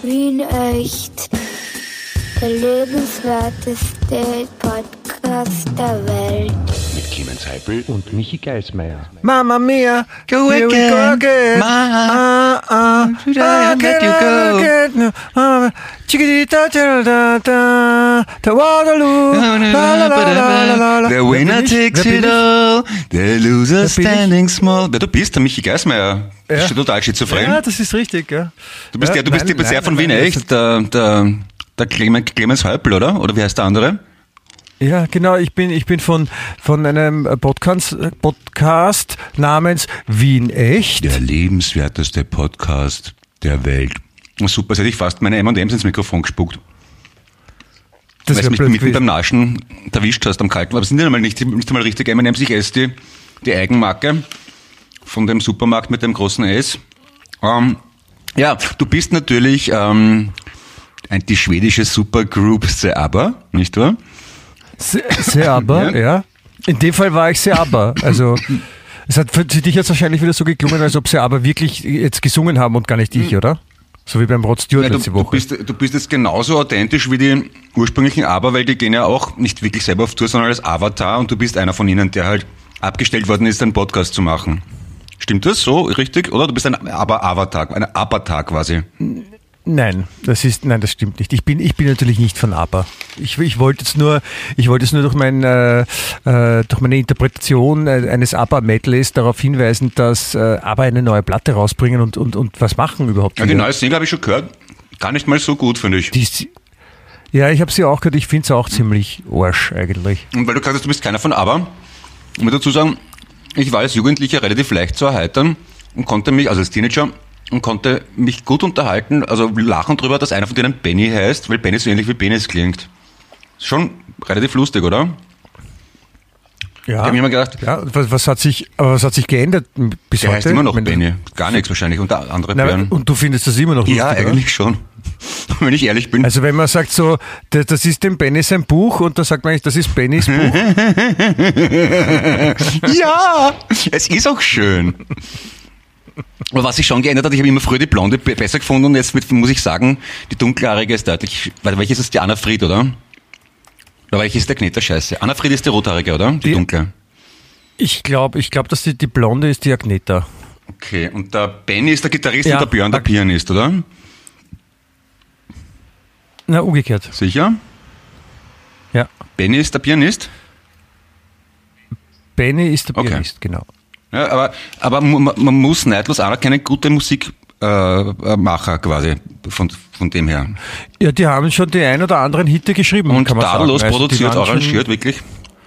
Wien echt. Der lebenswerteste Podcast der Welt. Mit Clemens Heipel und Michi Geismeier. Mamma mia, go here we go again. Should I let you go? The Waterloo. The winner takes it all, the loser standing small. Wer du bist, der Michi Geismeier. Ja. Bist du total schizophren? Ja, das ist richtig, ja. Du bist sehr von Wien, echt? Der Clemens Heipel, oder? Oder wie heißt der andere? Ja, genau. Ich bin von einem Podcast namens Wien echt. Der lebenswerteste Podcast der Welt. Super, jetzt hätte ich fast meine M&M's ins Mikrofon gespuckt. Das weil du mich blöd mitten gewesen. beim Naschen erwischt hast am Kalten. Aber es sind ja nicht einmal richtig M&M's. Ich esse die Eigenmarke von dem Supermarkt mit dem großen S. Ja, du bist natürlich die schwedische Supergroup Seaba, nicht wahr? Seaba, ja. In dem Fall war ich Seaba. Also es hat für dich jetzt wahrscheinlich wieder so geklungen, als ob Seaba wirklich jetzt gesungen haben und gar nicht ich, oder? So wie beim Rod Stewart letzte Woche. Du bist jetzt genauso authentisch wie die ursprünglichen Aber, weil die gehen ja auch nicht wirklich selber auf Tour, sondern als Avatar und du bist einer von ihnen, der halt abgestellt worden ist, einen Podcast zu machen. Stimmt das so richtig? Oder du bist ein Avatar, ein Avatar quasi. Nein, das stimmt nicht. Ich bin natürlich nicht von ABBA. Ich wollte es nur durch meine Interpretation eines ABBA-Medleys darauf hinweisen, dass ABBA eine neue Platte rausbringen und was machen überhaupt. Ja, die neue Single habe ich schon gehört. Gar nicht mal so gut, finde ich. Ja, ich habe sie auch gehört. Ich finde es auch ziemlich Arsch eigentlich. Und weil du gesagt hast, du bist keiner von ABBA, ich muss dazu sagen, ich war als Jugendlicher relativ leicht zu erheitern und konnte mich, also als Teenager, und konnte mich gut unterhalten, also lachen drüber, dass einer von denen Benny heißt, weil Benny so ähnlich wie Penis klingt. Ist schon relativ lustig, oder? Ja. Ich habe mir immer gedacht, ja, was hat sich geändert bis der heute? heißt immer noch Benny. Gar nichts wahrscheinlich, und andere Bären. Und du findest das immer noch lustig, Ja, eigentlich schon. Wenn ich ehrlich bin. Also wenn man sagt so, das ist dem Benny sein Buch und dann sagt man eigentlich, das ist Bennys Buch. Ja, es ist auch schön. Aber was sich schon geändert hat, ich habe immer früher die Blonde besser gefunden und jetzt muss ich sagen, die Dunkelhaarige ist deutlich, weil welches ist die Anna Fried, oder? Oder welches ist der Kneter Scheiße? Anna Fried ist die Rothaarige, oder? Die Dunkle. Ich glaube, dass die Blonde ist die Agneta. Okay, und der Benny ist der Gitarrist Ja. und der Björn der Pianist, oder? Na, umgekehrt. Sicher? Ja. Benny ist der Pianist? Benny ist der Okay. Pianist, genau. Ja, aber man muss neidlos anerkennen, gute Musikmacher quasi, von dem her. Ja, die haben schon die ein oder anderen Hitte geschrieben, Und kann man tadellos sagen. Also, die produziert, waren arrangiert, wirklich.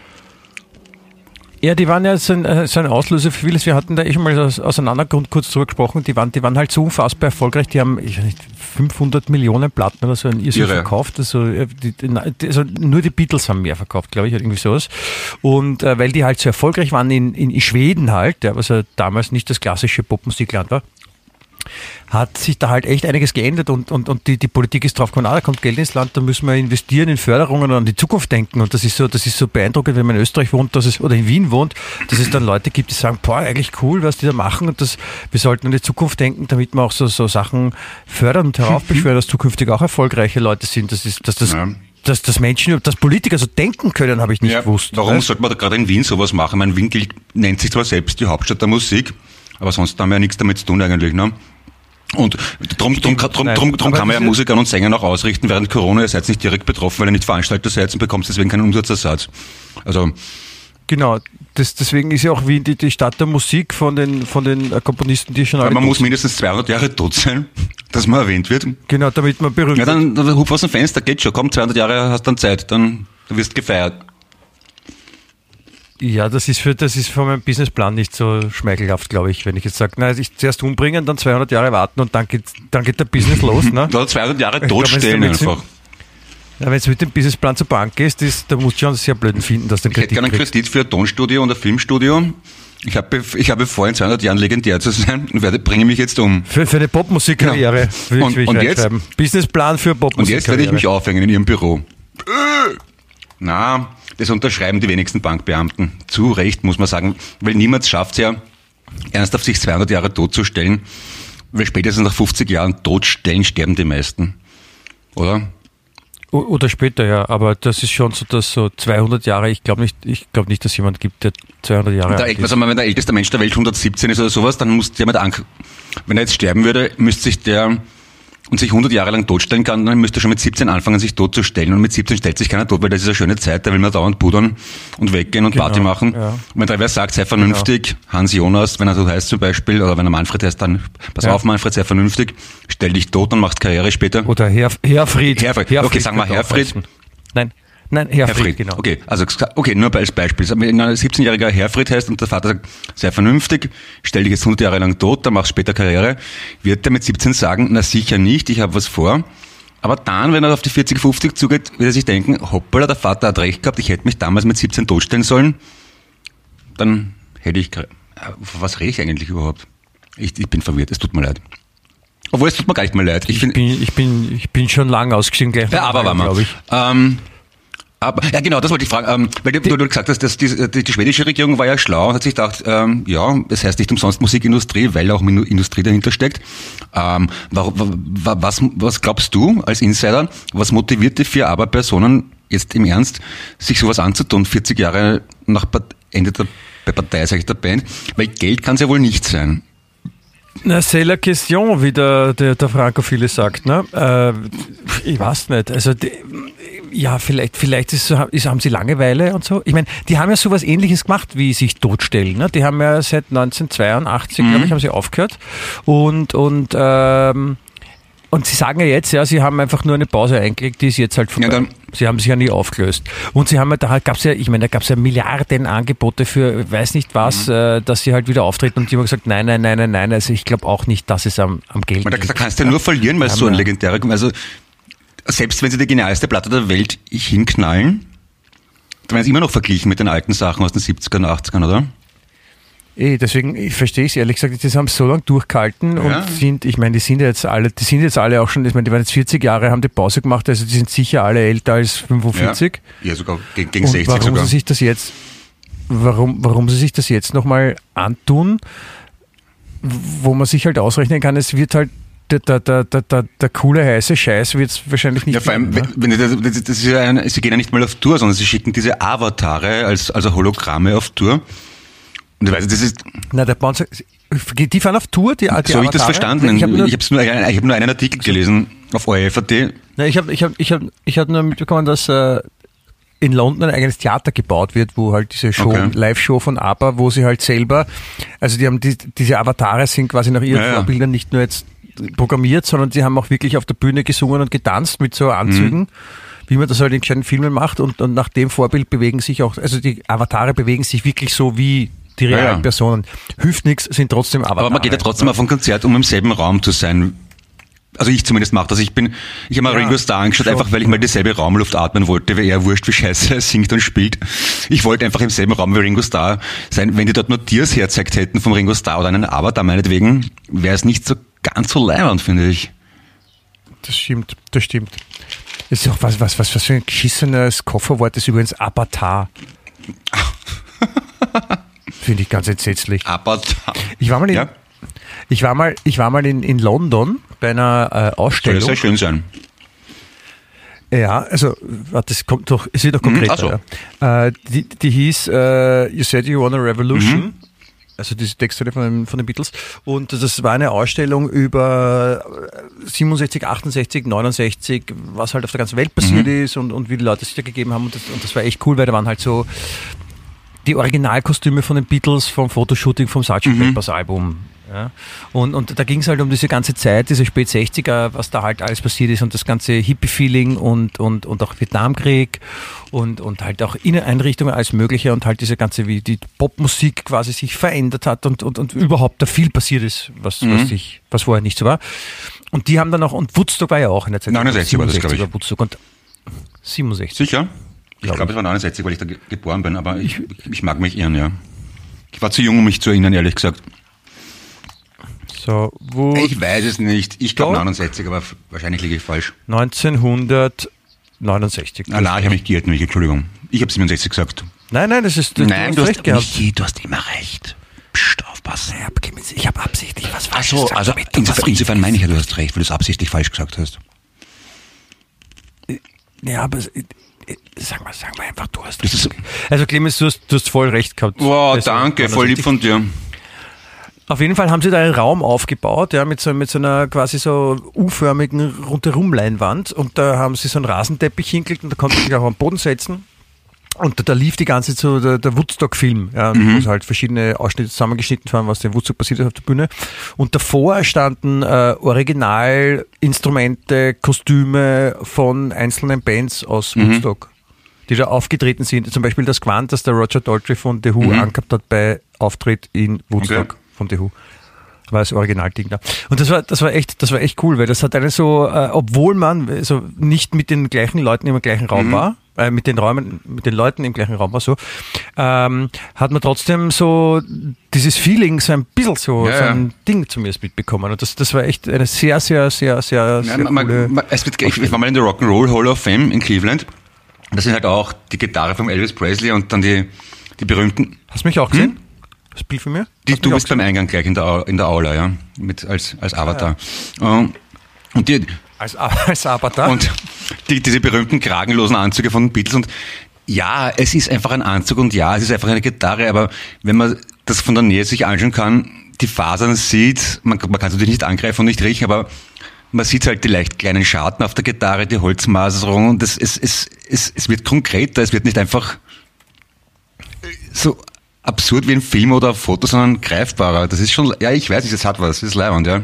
Ja, die waren ja so ein Auslöser für vieles. Wir hatten da schon mal auseinander kurz drüber gesprochen. Die waren halt so unfassbar erfolgreich. Die haben, ich weiß nicht, 500 Millionen Platten oder so in Irrsinn verkauft. Also nur die Beatles haben mehr verkauft, glaube ich, irgendwie sowas. Und weil die halt so erfolgreich waren in Schweden halt, ja, was ja damals nicht das klassische Popmusikland war, hat sich da halt echt einiges geändert und die Politik ist drauf gekommen, da kommt Geld ins Land, da müssen wir investieren in Förderungen und an die Zukunft denken. Und das ist so beeindruckend, wenn man in Österreich wohnt, oder in Wien wohnt, dass es dann Leute gibt, die sagen, boah, eigentlich cool, was die da machen und wir sollten an die Zukunft denken, damit wir auch so Sachen fördern und heraufbeschwören, dass zukünftig auch erfolgreiche Leute sind. Dass Menschen, dass Politiker so denken können, habe ich nicht gewusst. Warum sollte man da gerade in Wien sowas machen? Mein Wien nennt sich zwar selbst die Hauptstadt der Musik, aber sonst haben wir ja nichts damit zu tun eigentlich, ne? Und drum kann man ja Musikern und Sängern auch ausrichten, während Corona, ihr seid nicht direkt betroffen, weil ihr nicht Veranstalter seid und bekommt deswegen keinen Umsatzersatz. Also genau, deswegen ist ja auch Wien die Stadt der Musik von den Komponisten, die schon alle man muss mindestens 200 Jahre tot sein, dass man erwähnt wird. Genau, damit man berühmt wird. Ja, dann hupf aus dem Fenster, geht schon, komm, 200 Jahre hast dann Zeit, dann du wirst gefeiert. Ja, das ist für meinen Businessplan nicht so schmeichelhaft, glaube ich, wenn ich jetzt sage, ich zuerst umbringen, dann 200 Jahre warten und dann geht der Business los. Ne? Oder 200 Jahre totstellen einfach. Ja, wenn es mit dem Businessplan zur Bank gehst, da musst du schon sehr blöden finden, dass du einen Kredit kriegst. Ich hätte gerne einen Kredit für ein Tonstudio und ein Filmstudio. Ich habe vor, in 200 Jahren legendär zu sein und bringe mich jetzt um. Für eine Popmusikkarriere will ich reinschreiben. Businessplan für Popmusikkarriere. Und jetzt werde ich mich aufhängen in Ihrem Büro. Na, das unterschreiben die wenigsten Bankbeamten. Zu Recht, muss man sagen, weil niemand schafft es ja, ernsthaft sich 200 Jahre totzustellen. Weil spätestens nach 50 Jahren Todstellen sterben die meisten. Oder? Oder später, ja. Aber das ist schon so, dass so 200 Jahre, ich glaube nicht, dass jemand gibt, der 200 Jahre alt ist. Also wenn der älteste Mensch der Welt 117 ist oder sowas, dann muss der wenn er jetzt sterben würde, müsste sich der und sich 100 Jahre lang totstellen kann, dann müsste er schon mit 17 anfangen, sich tot zu stellen. Und mit 17 stellt sich keiner tot, weil das ist eine schöne Zeit, da will man dauernd pudern und weggehen und Party machen. Ja. Und wenn der wer sagt, sei vernünftig, Hans Jonas, wenn er so heißt zum Beispiel, oder wenn er Manfred heißt, dann pass auf Manfred, sei vernünftig, stell dich tot und machst Karriere später. Oder Herfried. Okay, sagen wir Herfried. Nein, Herfried, genau. Okay, nur als Beispiel. Wenn ein 17-jähriger Herfried heißt und der Vater sagt, sei vernünftig, stell dich jetzt 100 Jahre lang tot, dann machst später Karriere, wird er mit 17 sagen, na sicher nicht, ich habe was vor. Aber dann, wenn er auf die 40, 50 zugeht, wird er sich denken, hoppala, der Vater hat recht gehabt, ich hätte mich damals mit 17 totstellen sollen. Dann hätte ich, was rede ich eigentlich überhaupt? Ich bin verwirrt, es tut mir leid. Obwohl, es tut mir gar nicht mehr leid. Ich bin schon lange ausgestiegen, gleich. Ja, aber war mal. Glaube ich. Aber, ja genau, das wollte ich fragen, weil du gesagt hast, dass die schwedische Regierung war ja schlau und hat sich gedacht, das heißt nicht umsonst Musikindustrie, weil auch Industrie dahinter steckt. Was glaubst du als Insider, was motiviert die 4 Arbeiterpersonen jetzt im Ernst, sich sowas anzutun, 40 Jahre nach Ende der Partei, sag ich, der Band? Weil Geld kann es ja wohl nicht sein. Na, c'est la question, wie der Frankophile sagt, ne? Ich weiß nicht, also vielleicht haben sie Langeweile und so. Ich meine, die haben ja sowas Ähnliches gemacht, wie sich totstellen, ne? Die haben ja seit 1982, glaube ich, haben sie aufgehört und sie sagen ja jetzt, sie haben einfach nur eine Pause eingelegt, die ist jetzt halt vorbei. Ja, sie haben sich ja nie aufgelöst. Und sie haben da gab's ja Milliarden Angebote für weiß nicht was, dass sie halt wieder auftreten und die haben gesagt, nein. Also ich glaube auch nicht, dass es am Geld liegt. Da kannst du ja nur verlieren, weil es so ein legendärer, also selbst wenn sie die genialste Platte der Welt hinknallen, dann werden sie immer noch verglichen mit den alten Sachen aus den 70ern und 80ern, oder? Deswegen, ich verstehe es ehrlich gesagt, die haben so lange durchgehalten und die sind jetzt alle auch schon, ich meine, die waren jetzt 40 Jahre, haben die Pause gemacht, also die sind sicher alle älter als 45. Ja sogar gegen 60 sogar. Warum sie sich das jetzt nochmal antun, wo man sich halt ausrechnen kann, es wird halt der coole, heiße Scheiß wird es wahrscheinlich nicht. Ja, vor allem, das ist ja sie gehen ja nicht mal auf Tour, sondern sie schicken diese Avatare also Hologramme auf Tour. Und ich weiß, das ist. Na, die fahren auf Tour, die so habe ich das verstanden. Ich habe nur einen Artikel gelesen auf ORF.at. Na, ich hab nur mitbekommen, dass in London ein eigenes Theater gebaut wird, wo halt diese Show, Live-Show von ABBA, wo sie halt selber, also die haben diese Avatare sind quasi nach ihren Vorbildern nicht nur jetzt programmiert, sondern sie haben auch wirklich auf der Bühne gesungen und getanzt mit so Anzügen, wie man das halt in kleinen Filmen macht und nach dem Vorbild bewegen sich auch, also die Avatare bewegen sich wirklich so wie die realen Personen. Hilft nichts, sind trotzdem Avatare. Aber man geht ja trotzdem auf ein Konzert, um im selben Raum zu sein. Also ich zumindest mache das. Ich habe mal Ringo Starr angeschaut, einfach weil ich mal dieselbe Raumluft atmen wollte, weil er wurscht, wie scheiße er singt und spielt. Ich wollte einfach im selben Raum wie Ringo Starr sein. Wenn die dort nur Tiers herzeigt hätten vom Ringo Starr oder einen Avatar meinetwegen, wäre es nicht so ganz so leibend, finde ich. Das stimmt. Das ist auch was für ein geschissenes Kofferwort ist übrigens Avatar. Finde ich ganz entsetzlich. Avatar. Ich war mal in London bei einer Ausstellung. Soll sehr schön sein. Ja, also, es wird doch konkreter. Die hieß You Said You Want a Revolution. Also diese Texte von den Beatles. Und das war eine Ausstellung über 67, 68, 69, was halt auf der ganzen Welt passiert ist und wie die Leute sich da gegeben haben. Und das war echt cool, weil da waren halt so die Originalkostüme von den Beatles vom Fotoshooting vom Sgt. Pepper's Album. Ja. Und da ging es halt um diese ganze Zeit, diese Spät-60er, was da halt alles passiert ist und das ganze Hippie-Feeling und auch Vietnamkrieg und halt auch Inneneinrichtungen als mögliche und halt diese ganze, wie die Popmusik quasi sich verändert hat und überhaupt da viel passiert ist, was vorher nicht so war. Und die haben dann auch, und Woodstock war ja auch in der Zeit. 69 war das, glaube ich. Woodstock und 67. Sicher? Ich glaube, es war 69, weil ich da geboren bin, aber ich mag mich irren, ja. Ich war zu jung, um mich zu erinnern, ehrlich gesagt. So, ich weiß es nicht. Ich glaube 69, aber wahrscheinlich liege ich falsch. 1969. Nein, ich habe mich geirrt, Entschuldigung. Ich habe 67 gesagt. Nein, das ist... Nein, du hast recht gehabt. Michi, du hast immer recht. Psst, aufpassen. Was? Naja, ich habe absichtlich was falsch gesagt. Also insofern meine ich ja, du hast recht, weil du es absichtlich falsch gesagt hast. Ja, aber sag mal einfach, du hast recht. Also Clemens, du hast voll recht gehabt. Wow, danke, voll lieb von dir. Auf jeden Fall haben sie da einen Raum aufgebaut, ja, mit so einer quasi so U-förmigen Rundherum-Leinwand, und da haben sie so einen Rasenteppich hingelegt und da konnte man sich auch am Boden setzen. Und da lief die ganze Zeit so der Woodstock-Film, ja, wo halt verschiedene Ausschnitte zusammengeschnitten waren, was in Woodstock passiert ist auf der Bühne. Und davor standen Originalinstrumente, Kostüme von einzelnen Bands aus Woodstock, die da aufgetreten sind. Zum Beispiel das Quant, das der Roger Daltrey von The Who angehabt hat bei Auftritt in Woodstock von The Who. War das Originalding da. Und das war echt cool, weil das hat eine so, obwohl man so nicht mit den gleichen Leuten im gleichen Raum war, mit den Leuten im gleichen Raum war so, hat man trotzdem so dieses Feeling so ein bisschen so ein Ding zumindest mitbekommen. Und das war echt eine sehr, sehr, sehr, sehr, sehr coole... Ich war mal in der Rock'n'Roll Hall of Fame in Cleveland. Das sind halt auch die Gitarre von Elvis Presley und dann die berühmten... Hast du mich auch gesehen? Das Bild von mir? Du bist beim Eingang gleich in der Aula, ja, als Avatar. Ja. Und als Avatar? Und diese berühmten kragenlosen Anzüge von den Beatles, und ja, es ist einfach ein Anzug und ja, es ist einfach eine Gitarre, aber wenn man das von der Nähe sich anschauen kann, die Fasern sieht, man kann es natürlich nicht angreifen und nicht riechen, aber man sieht halt die leicht kleinen Scharten auf der Gitarre, die Holzmaserung, und es wird konkreter, es wird nicht einfach so absurd wie ein Film oder ein Foto, sondern greifbarer. Das ist schon, ja, ich weiß nicht, das hat was, das ist leibend, ja.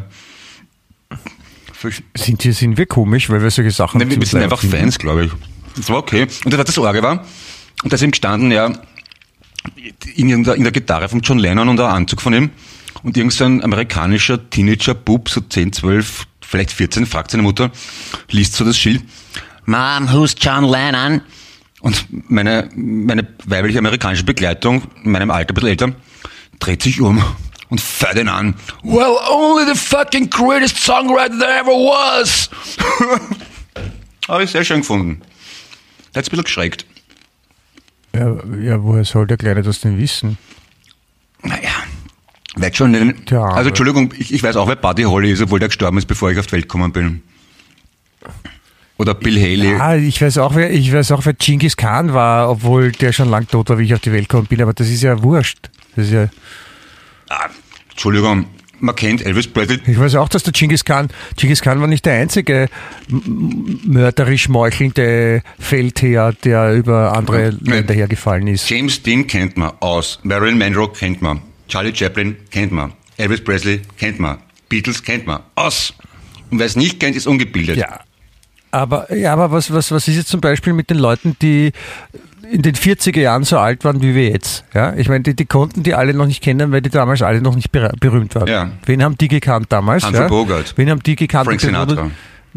Sind wir komisch, weil wir solche Sachen... Nein, wir sind einfach Fans, glaube ich. Das war okay. Und das Orgel war, und da ist ihm gestanden, ja, in der Gitarre von John Lennon und der Anzug von ihm, und irgend so ein amerikanischer Teenager-Bub, so 10, 12, vielleicht 14, fragt seine Mutter, liest so das Schild, Mom, who's John Lennon? Und meine weibliche amerikanische Begleitung, in meinem Alter, ein bisschen älter, dreht sich um und fährt ihn an. Well, only the fucking greatest songwriter there ever was. Habe ich sehr schön gefunden. Der hat ein bisschen geschreckt. Ja, woher soll der Kleine das denn wissen? Naja, wird schon nicht. Also Entschuldigung, ich weiß auch, wer Buddy Holly ist, obwohl der gestorben ist, bevor ich auf die Welt gekommen bin. Oder Bill Haley. Ja, ich weiß auch, wer Genghis Khan war, obwohl der schon lang tot war, wie ich auf die Welt gekommen bin, aber das ist ja wurscht. Das ist ja... Entschuldigung, man kennt Elvis Presley. Ich weiß auch, dass der Genghis Khan war nicht der einzige mörderisch meuchelnde Feldherr, der über andere Länder hergefallen ist. James Dean kennt man aus, Marilyn Monroe kennt man, Charlie Chaplin kennt man, Elvis Presley kennt man, Beatles kennt man, aus. Und wer es nicht kennt, ist ungebildet. Ja. Aber was ist jetzt zum Beispiel mit den Leuten, die in den 40er Jahren so alt waren wie wir jetzt? Ja? Ich meine, die konnten die alle noch nicht kennen, weil die damals alle noch nicht berühmt waren. Ja. Wen haben die gekannt damals? Humphrey Bogart. Wen haben die gekannt? Frank Sinatra.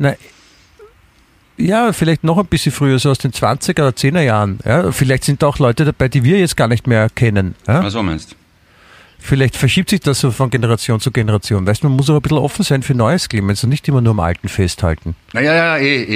Ja, vielleicht noch ein bisschen früher, so aus den 20er oder 10er Jahren. Ja? Vielleicht sind da auch Leute dabei, die wir jetzt gar nicht mehr kennen. Ja? Was meinst du? Vielleicht verschiebt sich das so von Generation zu Generation. Weißt du, man muss auch ein bisschen offen sein für Neues, Clemens, und nicht immer nur am Alten festhalten. Ja.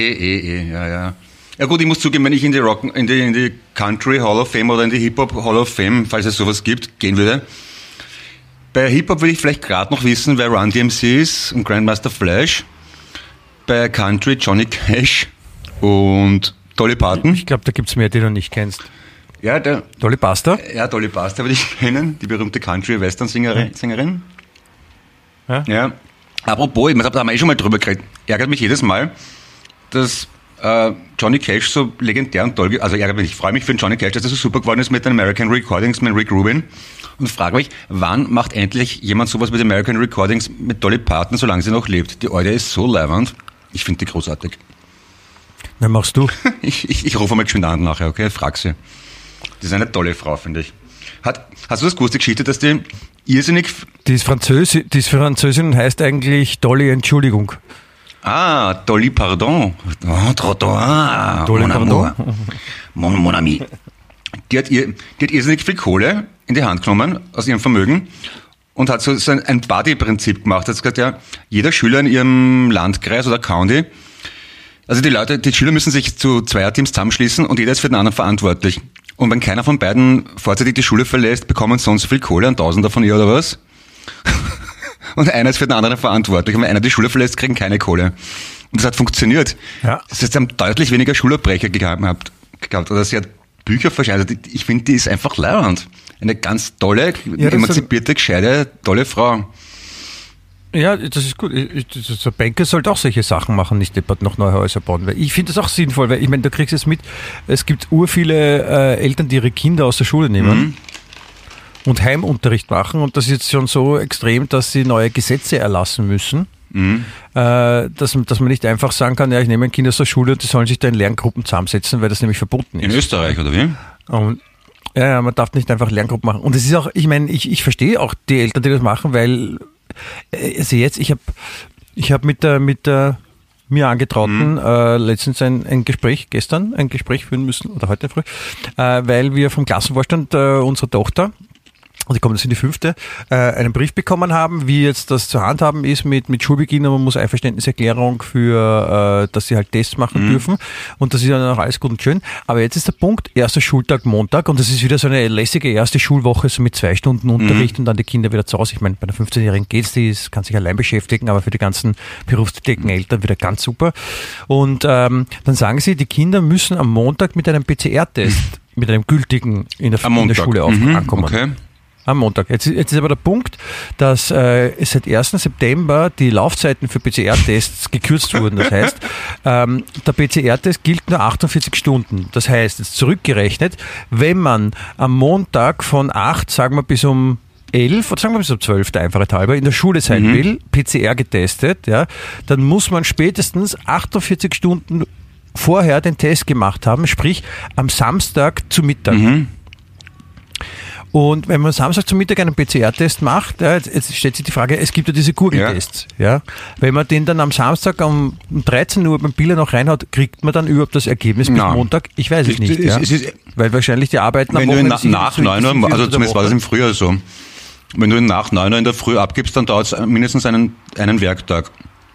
Ja gut, ich muss zugeben, wenn ich in die Country Hall of Fame oder in die Hip-Hop Hall of Fame, falls es sowas gibt, gehen würde. Bei Hip-Hop würde ich vielleicht gerade noch wissen, wer Run DMC ist und Grandmaster Flash. Bei Country Johnny Cash und Dolly Parton. Ich glaube, da gibt es mehr, die du nicht kennst. Ja, Dolly Buster? Ja, Dolly Buster würde ich kennen, die berühmte Country-Western-Sängerin. Ja. Apropos, da haben wir schon mal drüber geredet, ärgert mich jedes Mal, dass Johnny Cash so legendär und toll, also ärgert mich, ich freue mich für den Johnny Cash, dass er so super geworden ist mit den American Recordings mit Rick Rubin, und frage mich, wann macht endlich jemand sowas mit American Recordings mit Dolly Parton, solange sie noch lebt? Die Alte ist so leibend, ich finde die großartig. Na, machst du? Ich rufe mal geschwind an nachher, okay, frag sie. Das ist eine tolle Frau, finde ich. Hast du das gewusst, die Geschichte, dass die irrsinnig... Die ist Französin und heißt eigentlich Dolly Entschuldigung. Ah, Dolly Pardon. Dolly Pardon. Mon ami. Die hat irrsinnig viel Kohle in die Hand genommen aus ihrem Vermögen und hat so ein Buddy-Prinzip gemacht. Hat gesagt, ja, jeder Schüler in ihrem Landkreis oder County, also die Schüler müssen sich zu Zweierteams zusammenschließen und jeder ist für den anderen verantwortlich. Und wenn keiner von beiden vorzeitig die Schule verlässt, bekommen sie so viel Kohle, 1000 von ihr oder was. Und einer ist für den anderen verantwortlich. Und wenn einer die Schule verlässt, kriegen keine Kohle. Und das hat funktioniert. Ja. Das heißt, sie haben deutlich weniger Schulabbrecher gehabt. Oder sie hat Bücher verscheinert. Also ich finde, die ist einfach leibend. Eine ganz tolle, emanzipierte, gescheite, tolle Frau. Ja, das ist gut. Der Banker sollte auch solche Sachen machen, nicht deppert noch neue Häuser bauen. Weil ich finde das auch sinnvoll, weil ich meine, du kriegst es mit, es gibt urviele Eltern, die ihre Kinder aus der Schule nehmen und Heimunterricht machen, und das ist jetzt schon so extrem, dass sie neue Gesetze erlassen müssen. Dass man nicht einfach sagen kann, ja, ich nehme ein Kind aus der Schule und die sollen sich da in Lerngruppen zusammensetzen, weil das nämlich verboten ist. In Österreich, oder wie? Und ja, man darf nicht einfach Lerngruppen machen. Und es ist auch, ich meine, ich verstehe auch die Eltern, die das machen, weil also jetzt, ich hab mit der mir Angetrauten letztens gestern ein Gespräch führen müssen, oder heute früh, weil wir vom Klassenvorstand unserer Tochter, und ich komme jetzt in die 5., einen Brief bekommen haben, wie jetzt das zu handhaben ist mit Schulbeginn, und man muss Einverständniserklärung für, dass sie halt Tests machen dürfen, und das ist dann auch alles gut und schön. Aber jetzt ist der Punkt, erster Schultag Montag, und das ist wieder so eine lässige erste Schulwoche, so mit 2 Stunden Unterricht und dann die Kinder wieder zu Hause. Ich meine, bei einer 15-Jährigen geht's, kann sich allein beschäftigen, aber für die ganzen berufstätigen Eltern wieder ganz super. Und dann sagen sie, die Kinder müssen am Montag mit einem PCR-Test, mit einem gültigen in der Schule ankommen. Okay. Am Montag. Jetzt ist aber der Punkt, dass seit 1. September die Laufzeiten für PCR-Tests gekürzt wurden. Das heißt, der PCR-Test gilt nur 48 Stunden. Das heißt, jetzt zurückgerechnet, wenn man am Montag von 8, sagen wir, bis um 11 oder sagen wir bis um 12, der Einfachheit halber, in der Schule sein will, PCR getestet, ja, dann muss man spätestens 48 Stunden vorher den Test gemacht haben, sprich am Samstag zu Mittag. Und wenn man Samstag zum Mittag einen PCR-Test macht, ja, jetzt stellt sich die Frage, es gibt ja diese Gurgeltests. Ja. Wenn man den dann am Samstag um 13 Uhr beim Biller noch reinhaut, kriegt man dann überhaupt das Ergebnis bis Montag? Ich weiß es nicht. Weil wahrscheinlich die Arbeiten am Wochenende... Wenn du nach 9 Uhr, also zumindest war das im Frühjahr so, wenn du ihn nach 9 Uhr in der Früh abgibst, dann dauert es mindestens einen Werktag.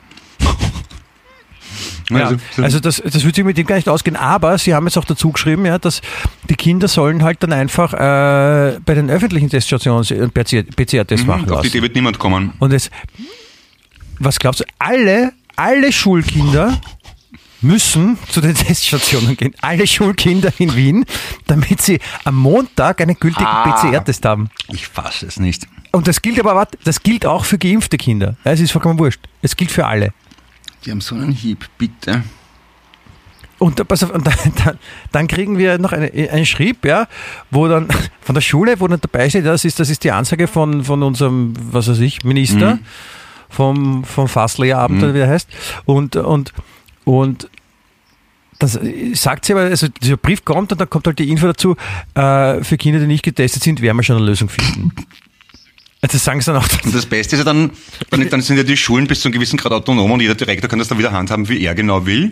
Ja, also das wird sich mit dem gar nicht ausgehen, aber sie haben jetzt auch dazu geschrieben, ja, dass die Kinder sollen halt dann einfach bei den öffentlichen Teststationen einen PCR-Test machen lassen. Auf die Idee wird niemand kommen. Und jetzt, was glaubst du, alle Schulkinder müssen zu den Teststationen gehen, alle Schulkinder in Wien, damit sie am Montag einen gültigen PCR-Test haben. Ich fasse es nicht. Und das gilt aber, das gilt auch für geimpfte Kinder. Es ist vollkommen wurscht. Es gilt für alle. Die haben so einen Hieb, bitte. Und pass auf, und dann kriegen wir noch einen Schrieb, ja, wo dann von der Schule, wo dann dabei steht, das ist die Ansage von unserem, was weiß ich, Minister, vom Fasslerabend, oder wie der heißt. Und das sagt sie aber, also dieser Brief kommt und dann kommt halt die Info dazu, für Kinder, die nicht getestet sind, werden wir schon eine Lösung finden. Das sagen sie dann auch. Und das Beste ist ja dann sind ja die Schulen bis zu einem gewissen Grad autonom und jeder Direktor kann das dann wieder handhaben, wie er genau will.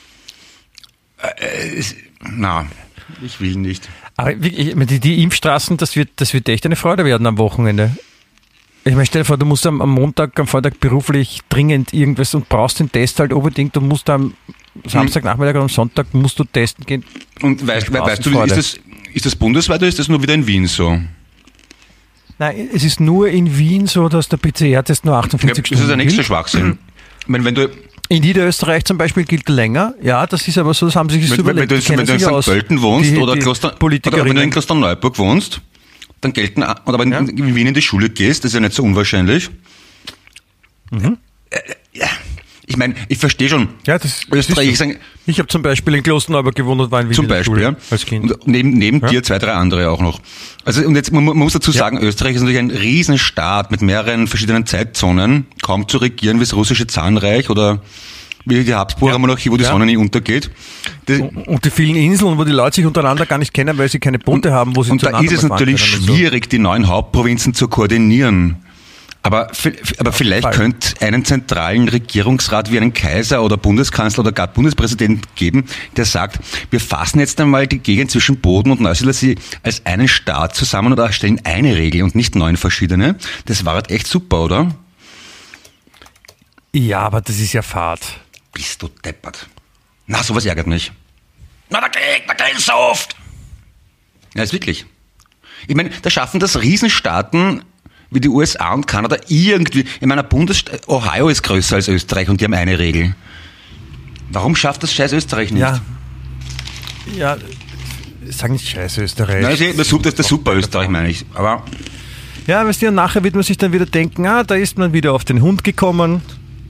Ich will nicht. Aber die Impfstraßen, das wird echt eine Freude werden am Wochenende. Ich meine, stell dir vor, du musst am Montag, am Vortag beruflich dringend irgendwas und brauchst den Test halt unbedingt, du musst am Samstagnachmittag oder am Sonntag musst du testen gehen. Und weißt du, ist das bundesweit oder ist das nur wieder in Wien so? Nein, es ist nur in Wien so, dass der PCR-Test nur 48 Stunden Das ist der nächste Schwachsinn. Wenn du in Niederösterreich zum Beispiel gilt länger. Ja, das ist aber so, das haben sich so überlegt. Wenn du in St. Pölten wohnst oder wenn du in Klosterneuburg wohnst, dann gelten, oder wenn du in Wien in die Schule gehst, das ist ja nicht so unwahrscheinlich. Ich meine, ich verstehe schon. Ja, ich habe zum Beispiel in Klosterneuburg gewohnt und war in Wien zum Beispiel, in der Schule, als Kind. Und neben dir 2, 3 andere auch noch. Also, und jetzt, man muss dazu sagen, Österreich ist natürlich ein Riesenstaat mit mehreren verschiedenen Zeitzonen, kaum zu regieren wie das russische Zahnreich oder wie die Habsburger Monarchie, wo die Sonne nie untergeht. Und die vielen Inseln, wo die Leute sich untereinander gar nicht kennen, weil sie keine Boote haben, wo sie und da ist es natürlich schwierig, die neuen Hauptprovinzen zu koordinieren. Aber vielleicht könnte einen zentralen Regierungsrat wie einen Kaiser oder Bundeskanzler oder gar Bundespräsident geben, der sagt, wir fassen jetzt einmal die Gegend zwischen Boden und Neusiedlersee als einen Staat zusammen und erstellen eine Regel und nicht 9 verschiedene. Das war halt echt super, oder? Ja, aber das ist ja Fahrt. Bist du deppert. Na, sowas ärgert mich. Na, der Krieg so oft. Ja, ist wirklich. Ich meine, da schaffen das Riesenstaaten wie die USA und Kanada irgendwie, in meiner Bundesstaat, Ohio ist größer als Österreich und die haben eine Regel. Warum schafft das scheiß Österreich nicht? Ja, sag nicht scheiß Österreich. Nein, das ist der Super Österreich, meine ich. Aber ja, weißt du, und nachher wird man sich dann wieder denken, da ist man wieder auf den Hund gekommen.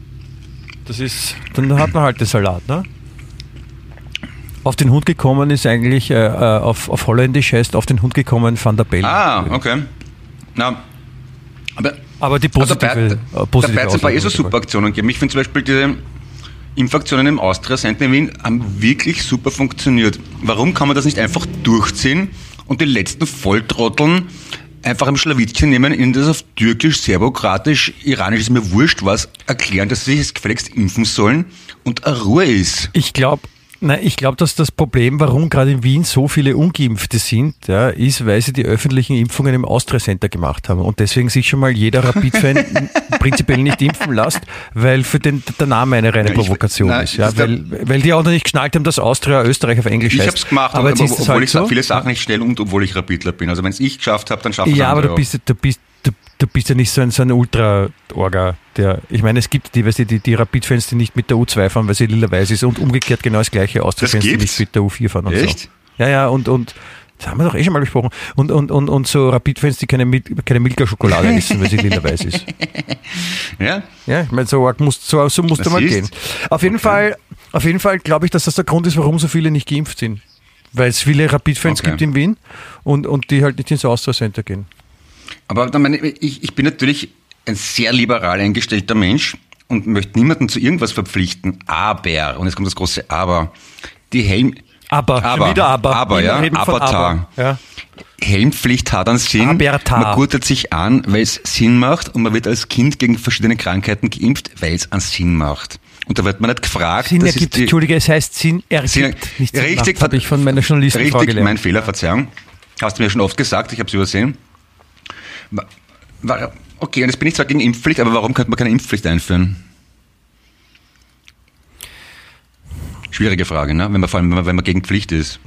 Dann hat man halt den Salat, ne? Auf den Hund gekommen ist eigentlich, auf Holländisch heißt auf den Hund gekommen Van der Bellen. Ah, okay. Na, aber die positive dabei hat es ein paar so super Aktionen gegeben. Ich finde zum Beispiel diese Impfaktionen im Austria Center in Wien haben wirklich super funktioniert. Warum kann man das nicht einfach durchziehen und die letzten Volltrotteln einfach im Schlawittchen nehmen, ihnen das auf Türkisch, Serbokratisch, Iranisch, ist mir wurscht was, erklären, dass sie sich jetzt gefälligst impfen sollen und eine Ruhe ist. Ich glaube, dass das Problem, warum gerade in Wien so viele Ungeimpfte sind, ist, weil sie die öffentlichen Impfungen im Austria Center gemacht haben und deswegen sich schon mal jeder Rapid-Fan prinzipiell nicht impfen lässt, weil für der Name eine reine Provokation ist. Ja, weil die auch noch nicht geschnallt haben, dass Austria Österreich auf Englisch heißt. Ich habe es gemacht, aber obwohl ich viele Sachen nicht schnell und obwohl ich Rapidler bin. Also wenn es ich geschafft habe, dann schafft es ja, aber du bist ja nicht so ein Ultra-Orga, ich meine, es gibt die Rapid-Fans, die nicht mit der U2 fahren, weil sie lila-weiß ist und umgekehrt genau das gleiche Austria-Fans, die nicht mit der U4 fahren und echt? So. Ja, und das haben wir doch schon mal besprochen. Und so Rapid-Fans, die keine Milka-Schokolade essen, weil sie lila-weiß ist. Ja? Ja, ich meine, so musste man gehen. Auf jeden Fall glaube ich, dass das der Grund ist, warum so viele nicht geimpft sind. Weil es viele Rapid-Fans gibt in Wien und die halt nicht ins Austria-Center gehen. Aber dann ich bin natürlich ein sehr liberal eingestellter Mensch und möchte niemanden zu irgendwas verpflichten. Aber, und jetzt kommt das große Aber, Helmpflicht hat einen Sinn, man gurtet sich an, weil es Sinn macht und man wird als Kind gegen verschiedene Krankheiten geimpft, weil es einen Sinn macht. Und da wird man nicht gefragt. Sinn ergibt, Entschuldige, es heißt Sinn ergibt. Nicht Sinn richtig, habe ich von meiner Journalistenfrau gelernt. Mein Fehler, Verzeihung. Hast du mir schon oft gesagt, ich habe es übersehen. Okay, und jetzt bin ich zwar gegen Impfpflicht, aber warum könnte man keine Impfpflicht einführen? Schwierige Frage, ne? Wenn man gegen Pflicht ist.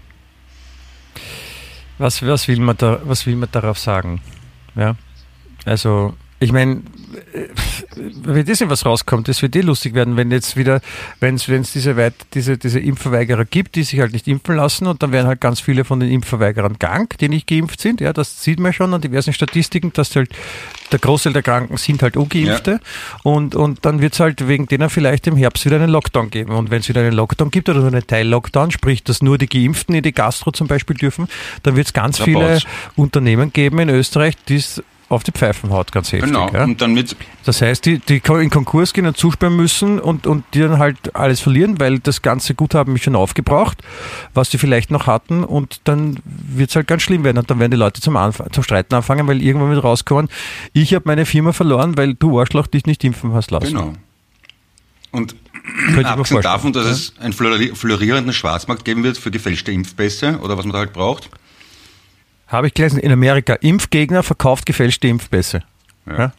Was will man darauf sagen? Ja, also ich meine, wenn das was rauskommt, das wird lustig werden, wenn jetzt wieder, wenn es diese Impfverweigerer gibt, die sich halt nicht impfen lassen und dann werden halt ganz viele von den Impfverweigerern krank, die nicht geimpft sind. Ja, das sieht man schon an diversen Statistiken, dass halt der Großteil der Kranken sind halt Ungeimpfte und dann wird es halt wegen denen vielleicht im Herbst wieder einen Lockdown geben. Und wenn es wieder einen Lockdown gibt oder einen Teil-Lockdown, sprich, dass nur die Geimpften in die Gastro zum Beispiel dürfen, dann wird es ganz viele Unternehmen geben in Österreich, die es auf die Pfeifen haut, ganz heftig. Genau. Ja? Und dann das heißt, die in Konkurs gehen und zusperren müssen und die dann halt alles verlieren, weil das ganze Guthaben ist schon aufgebraucht, was sie vielleicht noch hatten und dann wird es halt ganz schlimm werden und dann werden die Leute zum Streiten anfangen, weil irgendwann wird rauskommen, ich habe meine Firma verloren, weil du Arschloch dich nicht impfen hast lassen. Genau. Und abgesehen davon, dass es einen florierenden Schwarzmarkt geben wird für gefälschte Impfpässe oder was man da halt braucht. Habe ich gelesen, in Amerika, Impfgegner verkauft gefälschte Impfpässe. Ja.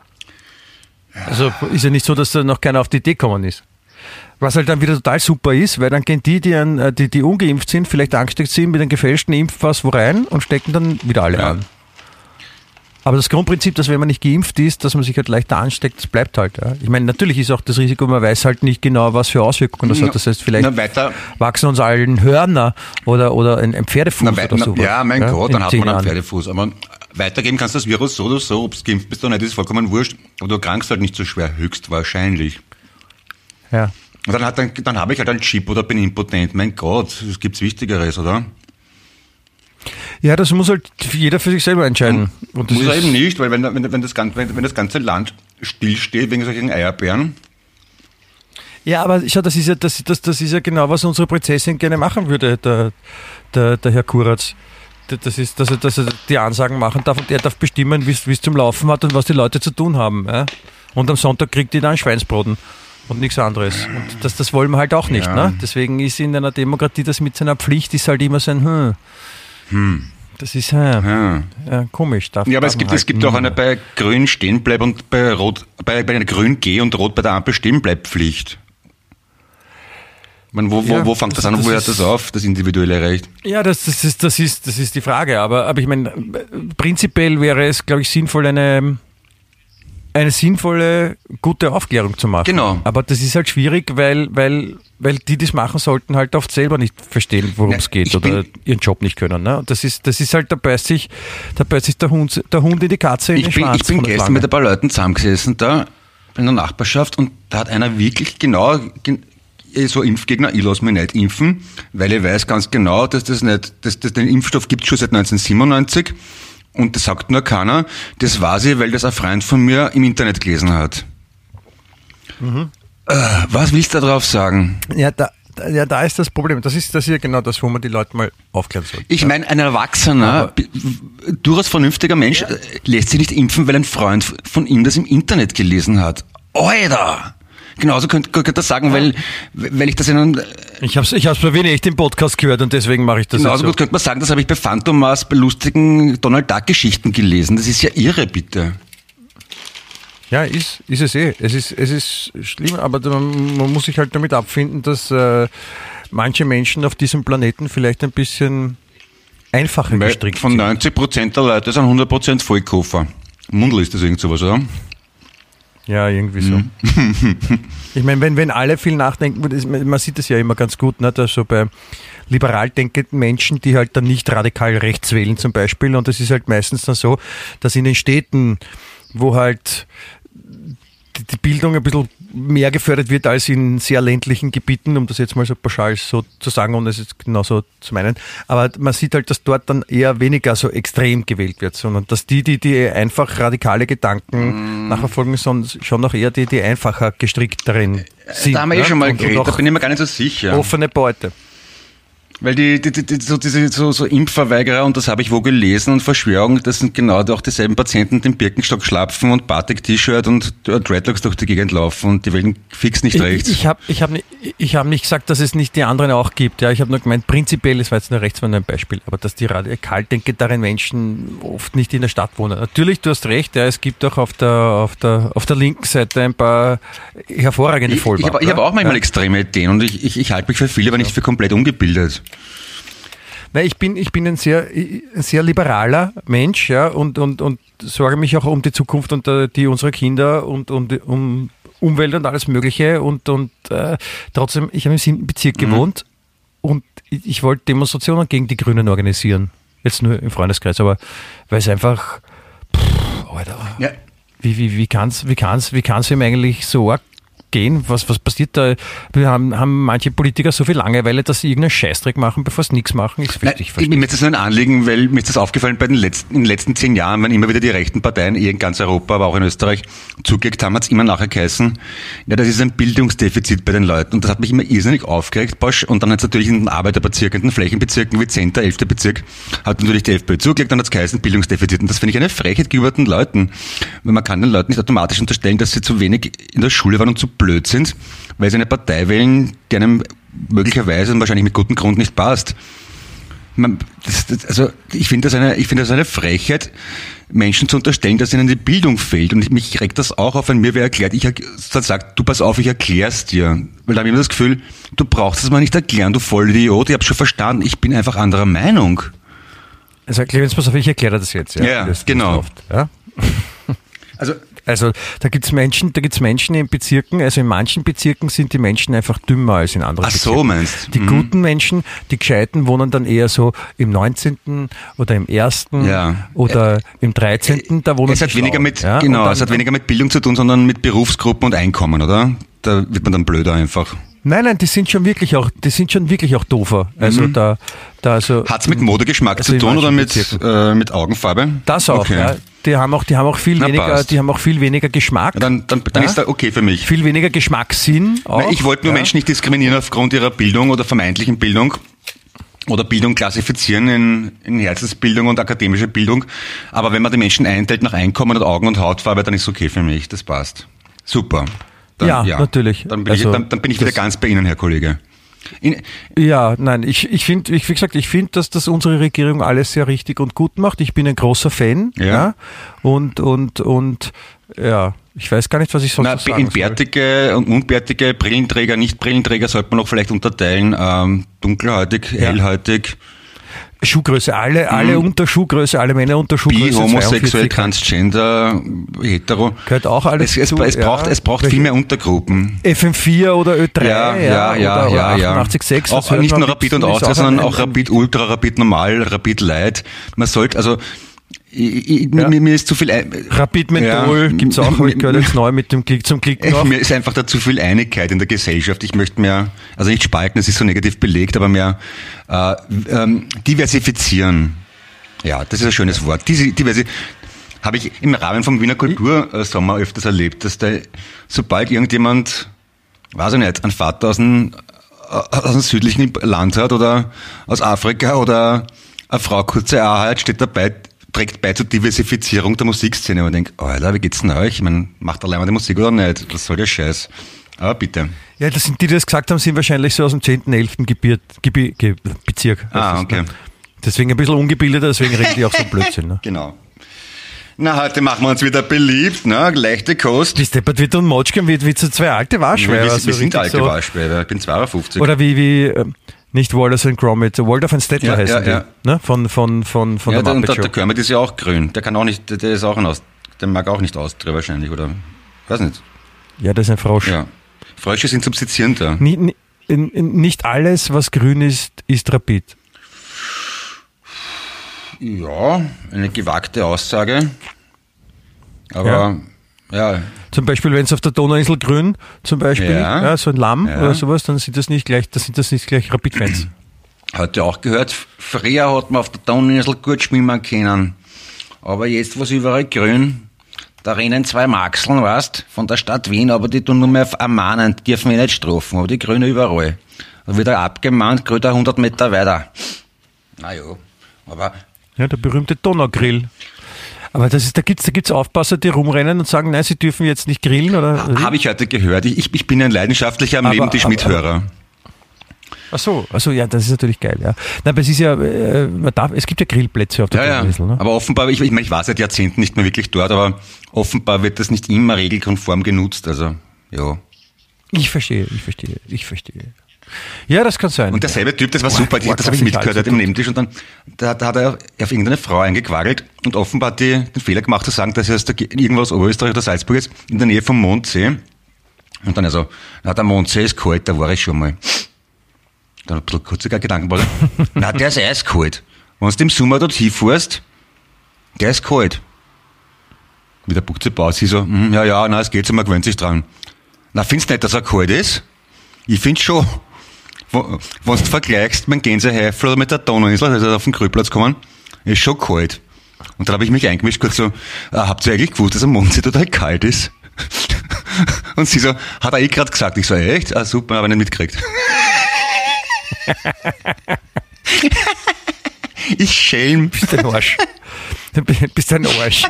Also ist ja nicht so, dass da noch keiner auf die Idee gekommen ist. Was halt dann wieder total super ist, weil dann gehen die ungeimpft sind, vielleicht angesteckt sind mit einem gefälschten Impfpass wo rein und stecken dann wieder alle an. Aber das Grundprinzip, dass wenn man nicht geimpft ist, dass man sich halt leichter ansteckt, das bleibt halt. Ja. Ich meine, natürlich ist auch das Risiko, man weiß halt nicht genau, was für Auswirkungen das hat. Das heißt, vielleicht wachsen uns allen Hörner oder ein Pferdefuß oder so. Ja, mein Gott, dann hat man einen Pferdefuß. Aber weitergeben kannst du das Virus so oder so, ob du geimpft bist oder nicht, ist vollkommen wurscht. Aber du erkrankst halt nicht so schwer, höchstwahrscheinlich. Ja. Und dann habe ich halt einen Chip oder bin impotent. Mein Gott, es gibt Wichtigeres, oder? Ja, das muss halt jeder für sich selber entscheiden. Und das muss er eben nicht, weil wenn das ganze Land stillsteht wegen solchen Eierbeeren. Ja, aber schau, das ist ja genau, was unsere Prinzessin gerne machen würde, der Herr Kuratz. Das ist, dass er die Ansagen machen darf und er darf bestimmen, wie es zum Laufen hat und was die Leute zu tun haben. Ja? Und am Sonntag kriegt die dann Schweinsbraten und nichts anderes. Und das wollen wir halt auch nicht. Ne? Deswegen ist in einer Demokratie das mit seiner Pflicht ist halt immer so ein Das ist komisch. Ja, aber es gibt auch eine bei Grün stehen bleiben und bei Rot, bei einer Grün geh und Rot bei der Ampel stehen bleib Pflicht. Wo fängt das an und wo hört das auf, das individuelle Recht? Ja, das ist die Frage. Aber ich meine, prinzipiell wäre es, glaube ich, sinnvoll, eine sinnvolle, gute Aufklärung zu machen. Genau. Aber das ist halt schwierig, weil die das machen sollten, halt oft selber nicht verstehen, worum es geht oder ihren Job nicht können. Ne? Das ist halt, da beißt sich der Hund in die Katze in den Schwanz. Ich bin gestern mit ein paar Leuten zusammengesessen da in der Nachbarschaft und da hat einer wirklich genau so Impfgegner, ich lasse mich nicht impfen, weil ich weiß ganz genau, dass den Impfstoff gibt es schon seit 1997 und das sagt nur keiner. Das weiß ich, weil das ein Freund von mir im Internet gelesen hat. Mhm. Was willst du da drauf sagen? Ja, da ist das Problem. Das ist ja genau das, wo man die Leute mal aufklären sollte. Ich meine, ein erwachsener, durchaus vernünftiger Mensch lässt sich nicht impfen, weil ein Freund von ihm das im Internet gelesen hat. Alter! Genauso könnte das sagen, weil ich das in einem... Ich hab's bei Wien echt im Podcast gehört und deswegen mache ich das. Genauso gut könnte man sagen, das habe ich bei Phantomas bei lustigen Donald Duck Geschichten gelesen. Das ist ja irre, bitte. Ja, ist es eh. Es ist schlimm, aber man muss sich halt damit abfinden, dass manche Menschen auf diesem Planeten vielleicht ein bisschen einfacher gestrickt sind. Von 90% der Leute sind 100% Vollkoffer. Mundl ist das irgend sowas, oder? Ja, irgendwie so. Ich meine, wenn alle viel nachdenken, man sieht das ja immer ganz gut, ne, dass so bei liberal denkenden Menschen, die halt dann nicht radikal rechts wählen zum Beispiel, und es ist halt meistens dann so, dass in den Städten, wo halt die Bildung ein bisschen mehr gefördert wird als in sehr ländlichen Gebieten, um das jetzt mal so pauschal so zu sagen, und es ist genauso zu meinen. Aber man sieht halt, dass dort dann eher weniger so extrem gewählt wird, sondern dass die einfach radikale Gedanken nachverfolgen, sondern schon noch eher die einfacher gestrickteren sind. Da haben wir schon mal geredet, da bin ich mir gar nicht so sicher. Offene Beute. Weil so Impfverweigerer, und das habe ich wo gelesen, und Verschwörung, das sind genau auch dieselben Patienten, die im Birkenstock schlapfen und Batik-T-Shirt und Dreadlocks durch die Gegend laufen und die wählen fix nicht rechts. Ich hab nicht gesagt, dass es nicht die anderen auch gibt. Ja, ich habe nur gemeint, prinzipiell, das war jetzt nur rechts von einem Beispiel, aber dass die radikal denkenderen Menschen oft nicht in der Stadt wohnen. Natürlich, du hast recht, ja, es gibt auch auf der linken Seite ein paar hervorragende Vollbart. Ich habe auch manchmal extreme Ideen und ich halte mich für viele, aber nicht für komplett ungebildet. Nein, ich bin ein sehr liberaler Mensch, ja, und sorge mich auch um die Zukunft und die unserer Kinder und um Umwelt und alles Mögliche und trotzdem, ich habe im 7. Bezirk gewohnt und ich wollte Demonstrationen gegen die Grünen organisieren. Jetzt nur im Freundeskreis, aber weil es einfach, Alter, ja. Wie kann's ihm eigentlich so gehen? Was passiert da? Wir haben manche Politiker so viel Langeweile, dass sie irgendeinen Scheißdreck machen, bevor sie nichts machen. Mir ist das ein Anliegen, weil mir ist das aufgefallen in den letzten 10 Jahren, wenn immer wieder die rechten Parteien in ganz Europa, aber auch in Österreich zugelegt haben, hat es immer nachher geheißen, ja, das ist ein Bildungsdefizit bei den Leuten. Und das hat mich immer irrsinnig aufgeregt, Bosch. Und dann hat es natürlich in den Arbeiterbezirken, in den Flächenbezirken wie 10., 11. Bezirk, hat natürlich die FPÖ zugelegt, dann hat es geheißen Bildungsdefizit. Und das finde ich eine Frechheit gegenüber den Leuten. Weil man kann den Leuten nicht automatisch unterstellen, dass sie zu wenig in der Schule waren und zu blöd sind, weil sie eine Partei wählen, die einem möglicherweise und wahrscheinlich mit gutem Grund nicht passt. Ich finde das eine Frechheit, Menschen zu unterstellen, dass ihnen die Bildung fehlt. Und mich regt das auch auf, wenn mir wer erklärt, sagt, du pass auf, ich erklär's dir. Weil da habe ich immer das Gefühl, du brauchst es mal nicht erklären, du Vollidiot, ich habe schon verstanden, ich bin einfach anderer Meinung. Also Clemens, pass auf, ich erkläre das jetzt. Ja, genau. Oft, ja? Also da gibt's Menschen in Bezirken, also in manchen Bezirken sind die Menschen einfach dümmer als in anderen Bezirken. Ach so, meinst du? Die guten Menschen, die Gescheiten wohnen dann eher so im 19. oder im 1. oder im 13. Da wohnen es hat weniger weniger mit Bildung zu tun, sondern mit Berufsgruppen und Einkommen, oder? Da wird man dann blöder einfach. Nein, die sind schon wirklich auch doofer. Also hat's mit Modegeschmack zu tun oder mit Augenfarbe? Das auch, okay. Ja. Die haben auch viel weniger Geschmack. Ja, dann ist das okay für mich. Viel weniger Geschmackssinn. Auch, ich wollte nur Menschen nicht diskriminieren aufgrund ihrer Bildung oder vermeintlichen Bildung oder Bildung klassifizieren in Herzensbildung und akademische Bildung. Aber wenn man die Menschen einteilt nach Einkommen und Augen- und Hautfarbe, dann ist es okay für mich. Das passt. Super. Dann, natürlich. Dann bin ich wieder ganz bei Ihnen, Herr Kollege. Ich finde, dass das unsere Regierung alles sehr richtig und gut macht. Ich bin ein großer Fan. Ja. Und Ich weiß gar nicht, was ich sonst sagen soll. In bärtige und unbärtige Brillenträger, Nicht-Brillenträger sollte man noch vielleicht unterteilen. Dunkelhäutig, hellhäutig. Schuhgröße, alle Unterschuhgröße, alle Männer Unterschuhgröße. Homosexuell, Transgender, hetero. Gehört auch alles es braucht viel mehr Untergruppen. FM4 oder Ö3 oder 88.6. Auch nicht nur Rapid und Austria, sondern auch Rapid Ultra, Rapid Normal, Rapid Light. Man sollte, also mir ist zu viel... Rapid Menthol gibt's auch, habe ich gehört, jetzt neu mit dem Klick zum Klicken noch. Mir ist einfach da zu viel Einigkeit in der Gesellschaft. Ich möchte mehr, also nicht spalten, das ist so negativ belegt, aber mehr diversifizieren. Ja, das ist ein schönes Wort. Habe ich im Rahmen vom Wiener Kultursommer öfters erlebt, dass sobald irgendjemand, weiß ich nicht, einen Vater aus dem südlichen Land hat oder aus Afrika oder eine Frau kurze Haare hat, trägt bei zur Diversifizierung der Musikszene. Und man denkt, Alter, wie geht's denn euch? Ich meine, macht allein mal die Musik oder nicht? Was soll der Scheiß? Aber bitte. Ja, das sind die das gesagt haben, sind wahrscheinlich so aus dem 10., 11. Bezirk. Okay. Deswegen ein bisschen ungebildeter, deswegen reden die auch so Blödsinn. Ne? Genau. Na, heute machen wir uns wieder beliebt, ne? Leichte Kost. Bis deppert wird und Motschke wie so zwei alte Waschweiber. Wir sind alte Waschweiber. Ich bin 52. Oder wie nicht Wallace and Gromit, Waldorf and Stettler heißen die. Ne? Von der Muppet Show. Der Kermit ist ja auch grün. Der kann auch nicht, der ist auch der mag auch nicht Austria wahrscheinlich, oder? Weiß nicht. Ja, das ist ein Frosch. Ja. Frösche sind subsistierender. Nicht alles, was grün ist Rapid. Ja, eine gewagte Aussage. Aber, ja. Zum Beispiel, wenn es auf der Donauinsel grün, zum Beispiel, so ein Lamm oder sowas, dann sind das nicht gleich Rapid-Fans. Heute auch gehört, früher hat man auf der Donauinsel gut schwimmen können. Aber jetzt, was überall grün, da rennen zwei Maxeln, weißt, von der Stadt Wien, aber die tun nur mehr ermahnen, die dürfen wir nicht strafen, aber die Grüne überall. Da wird er abgemahnt, grüht er 100 Meter weiter. Naja, aber... Ja, der berühmte Donaugrill. Aber da gibt's Aufpasser, die rumrennen und sagen, nein, sie dürfen jetzt nicht grillen, oder? Habe ich heute gehört. Ich bin ein leidenschaftlicher Nebentisch-Mithörer. Ach so, ja, das ist natürlich geil, ja. Nein, aber es ist ja, es gibt ja Grillplätze auf der Donauinsel, ne? Aber offenbar, ich war seit Jahrzehnten nicht mehr wirklich dort, aber offenbar wird das nicht immer regelkonform genutzt, also, ja. Ich verstehe. Ja, das kann sein. Und derselbe Typ, das war super, das habe ich mitgehört, hat im Nebentisch und dann da hat er auf irgendeine Frau eingequagelt und offenbar hat die den Fehler gemacht zu sagen, dass er irgendwo aus Oberösterreich oder Salzburg ist, in der Nähe vom Mondsee. Und dann der Mondsee ist kalt, da war ich schon mal. Dann ein bisschen kurz sogar Gedanken gemacht. Na, der ist eiskalt. Wenn du im Sommer dort hinfährst, der ist kalt. Wieder buckt sie Pause, sie so, es geht so, man gewöhnt sich dran. Na, findest du nicht, dass er kalt ist? Ich find's schon. Wenn du vergleichst mit dem Gänsehäufel oder mit der Donauinsel, also auf den Grillplatz kommen, ist schon kalt. Und dann habe ich mich eingemischt, kurz so, habt ihr eigentlich gewusst, dass am Mondsee total kalt ist? Und sie so, hat er gerade gesagt. Ich so, echt? Ah, super, habe ich nicht mitgekriegt. Ich schelm. Bist ein Arsch. Bist ein Arsch.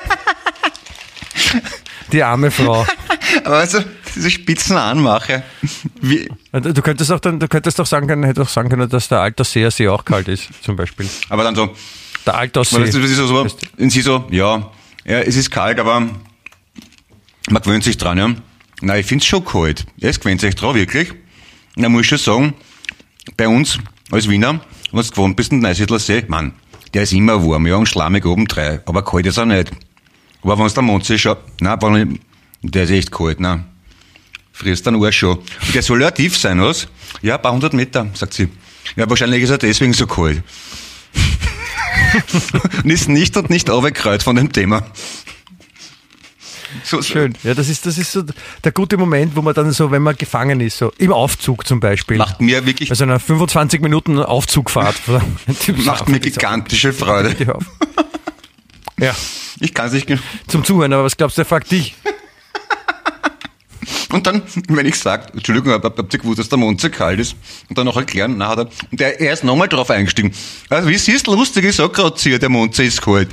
Die arme Frau. Aber also, diese Spitzen anmache. Du könntest doch sagen können, dass der Alterssee See auch kalt ist, zum Beispiel. Aber dann so. Der Alterssee. Und sie so, ja, es ist kalt, aber man gewöhnt sich dran, ja. Nein, ich find's schon kalt. Es gewöhnt sich dran, wirklich. Und dann muss ich schon sagen, bei uns, als Wiener, wenn du gewohnt bist, in Neusiedler See, Mann, der ist immer warm, ja, und schlammig obendrein. Aber kalt ist er nicht. Aber wenn es der Mondsee schaut, der ist echt kalt, nein. Frisst dann Arsch schon. Und der soll ja tief sein, was? Ja, ein paar 100 Meter, sagt sie. Ja, wahrscheinlich ist er deswegen so kalt. Und ist nicht runtergekreuzt von dem Thema. So. Schön. Ja, das ist so der gute Moment, wo man dann so, wenn man gefangen ist, so im Aufzug zum Beispiel. Macht mir wirklich. Also einer 25 Minuten Aufzugfahrt. Macht mir gigantische Freude. Ja. Ich kann es nicht. Zum Zuhören, aber was glaubst du, der fragt dich? Und dann, wenn ich sage, Entschuldigung, habt ihr gewusst, dass der Mondsee kalt ist? Und dann noch erklären, und er ist nochmal drauf eingestiegen. Also, wie siehst du, lustig, ich sag gerade zu dir, der Mondsee ist kalt.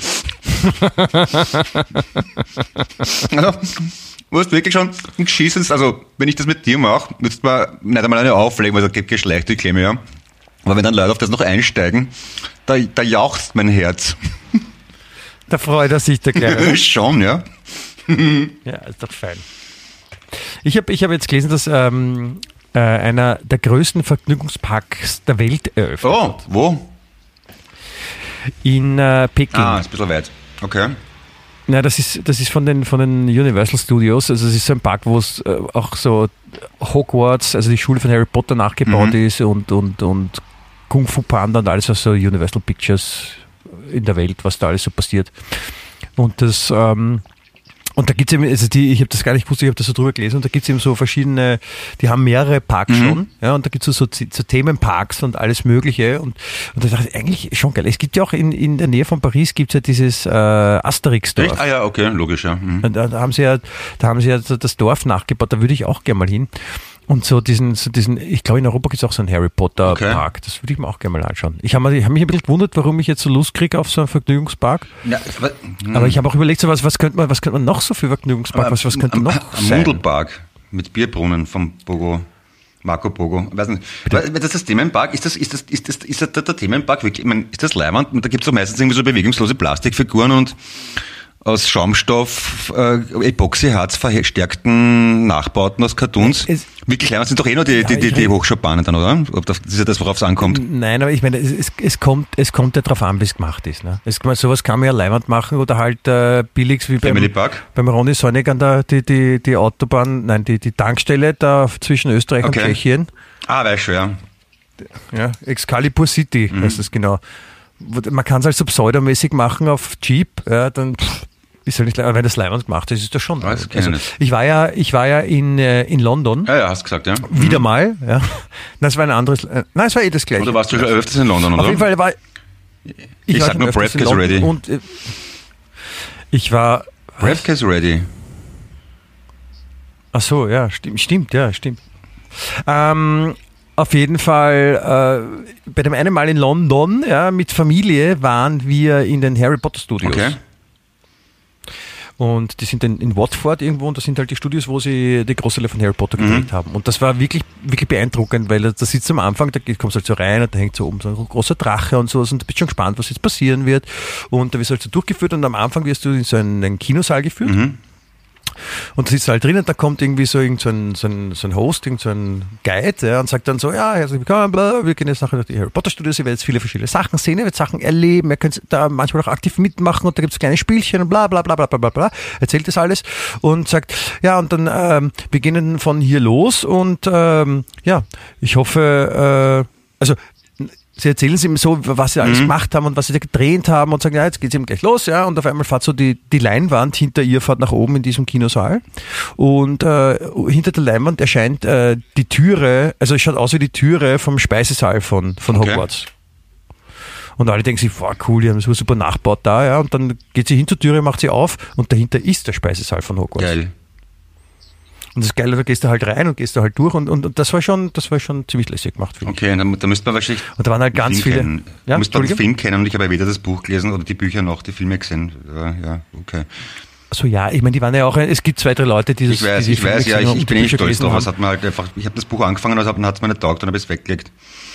Also, du hast wirklich schon ein geschissenes, also, wenn ich das mit dir mache, würdest du mir nicht einmal eine auflegen, weil es geht geschleicht, die Klemme, ja. Aber wenn dann Leute auf das noch einsteigen, da jauchzt mein Herz. Da freut er sich, der Kleine. Schon, ja. Ja, ist doch fein. Ich hab jetzt gelesen, dass einer der größten Vergnügungsparks der Welt eröffnet wird. Oh, wo? In Peking. Ist ein bisschen weit. Okay. Na, das ist von den Universal Studios. Also es ist so ein Park, wo es auch so Hogwarts, also die Schule von Harry Potter nachgebaut ist und Kung Fu Panda und alles, was so Universal Pictures in der Welt, was da alles so passiert. Und das und da gibt es eben, also ich habe das gar nicht gewusst, ich habe das so drüber gelesen, und da gibt es eben so verschiedene, die haben mehrere Parks schon, ja, und da gibt es so Themenparks und alles Mögliche, und da dachte ich, eigentlich schon geil. Es gibt ja auch in der Nähe von Paris gibt es ja dieses Asterix-Dorf. Echt? Ah ja, okay, logisch, ja. Da haben sie ja das Dorf nachgebaut, da würde ich auch gerne mal hin. Und so diesen, ich glaube, in Europa gibt es auch so einen Harry Potter Park. Das würde ich mir auch gerne mal anschauen. Ich habe mich ein bisschen gewundert, warum ich jetzt so Lust kriege auf so einen Vergnügungspark. Ja, aber ich habe auch überlegt, so was könnte man noch so für Vergnügungspark, was könnte noch sein? Ein Mundelpark mit Bierbrunnen vom Marco Pogo. Ich weiß nicht. Das ist das Themenpark. Ist das der Themenpark wirklich? Ich meine, ist das Leibwand? Und da gibt es doch meistens irgendwie so bewegungslose Plastikfiguren und aus Schaumstoff, Epoxyharz verstärkten Nachbauten aus Cartoons. Wirklich klein, sind doch nur die Hochschaubahnen dann, oder? Das ist ja das, worauf es ankommt. Nein, aber ich meine, es kommt ja drauf an, wie es gemacht ist. Ne? Sowas kann man ja Leihwand machen oder halt billig wie beim Ronny Sonnig an die Autobahn, nein, die Tankstelle da zwischen Österreich und Tschechien. Weiß schon, ja. Ja, Excalibur City heißt das genau. Man kann es halt so pseudomäßig machen auf Jeep, ja, dann ist halt nicht, wenn das Leihwand gemacht ist das schon. Also, ich war ja in London. Ja, hast gesagt, ja. Wieder mal, ja. Das war ein anderes, nein, es war das gleiche. Oder warst du schon öfters in London, oder? Auf jeden Fall war ich sag nur Breath is ready. Und ich war... Breath is ready. Ach so, ja, stimmt. Auf jeden Fall, bei dem einen Mal in London, ja, mit Familie waren wir in den Harry Potter Studios. Okay. Und die sind in Watford irgendwo, und das sind halt die Studios, wo sie die Großteile von Harry Potter gedreht haben. Und das war wirklich, wirklich beeindruckend, weil da sitzt am Anfang, da kommst du halt so rein und da hängt so oben so ein großer Drache und so, und du bist schon gespannt, was jetzt passieren wird. Und da wirst du halt so durchgeführt, und am Anfang wirst du in so einen Kinosaal geführt. Und da sitzt halt drin, und da kommt irgendwie so ein Host, so ein Guide, ja, und sagt dann so, ja, herzlich willkommen, bla, wir gehen jetzt nachher durch die Harry Potter Studios, ihr werdet jetzt viele verschiedene Sachen sehen, ihr werdet Sachen erleben, ihr könnt da manchmal auch aktiv mitmachen, und da gibt es kleine Spielchen und bla bla bla bla bla bla, erzählt das alles und sagt, ja, und dann wir gehen von hier los, und ja, ich hoffe, also sie erzählen es ihm so, was sie alles gemacht haben und was sie da gedreht haben, und sagen, ja, jetzt geht's eben gleich los, ja, und auf einmal fährt so die Leinwand hinter ihr, fährt nach oben in diesem Kinosaal, und hinter der Leinwand erscheint die Türe, also es schaut aus wie die Türe vom Speisesaal von Hogwarts. Und alle denken sich, wow, cool, die haben so super nachgebaut da, ja, und dann geht sie hin zur Türe, macht sie auf, und dahinter ist der Speisesaal von Hogwarts. Geil. Und das Geile, da gehst du halt rein und gehst du halt durch, und das war schon ziemlich lässig gemacht. Okay, da müsste man wahrscheinlich. Und da waren halt ganz viele. Ja, müsste man den Film kennen, und ich habe weder das Buch gelesen oder die Bücher noch die Filme gesehen. Ja, okay. Also ja, ich meine, die waren ja auch, es gibt 2, 3 Leute, die das. Ich weiß, ja, ich bin nicht stolz drauf. Es hat mir halt einfach, ich habe das Buch angefangen, aber dann hat es mir nicht taugt, dann habe ich es weggelegt.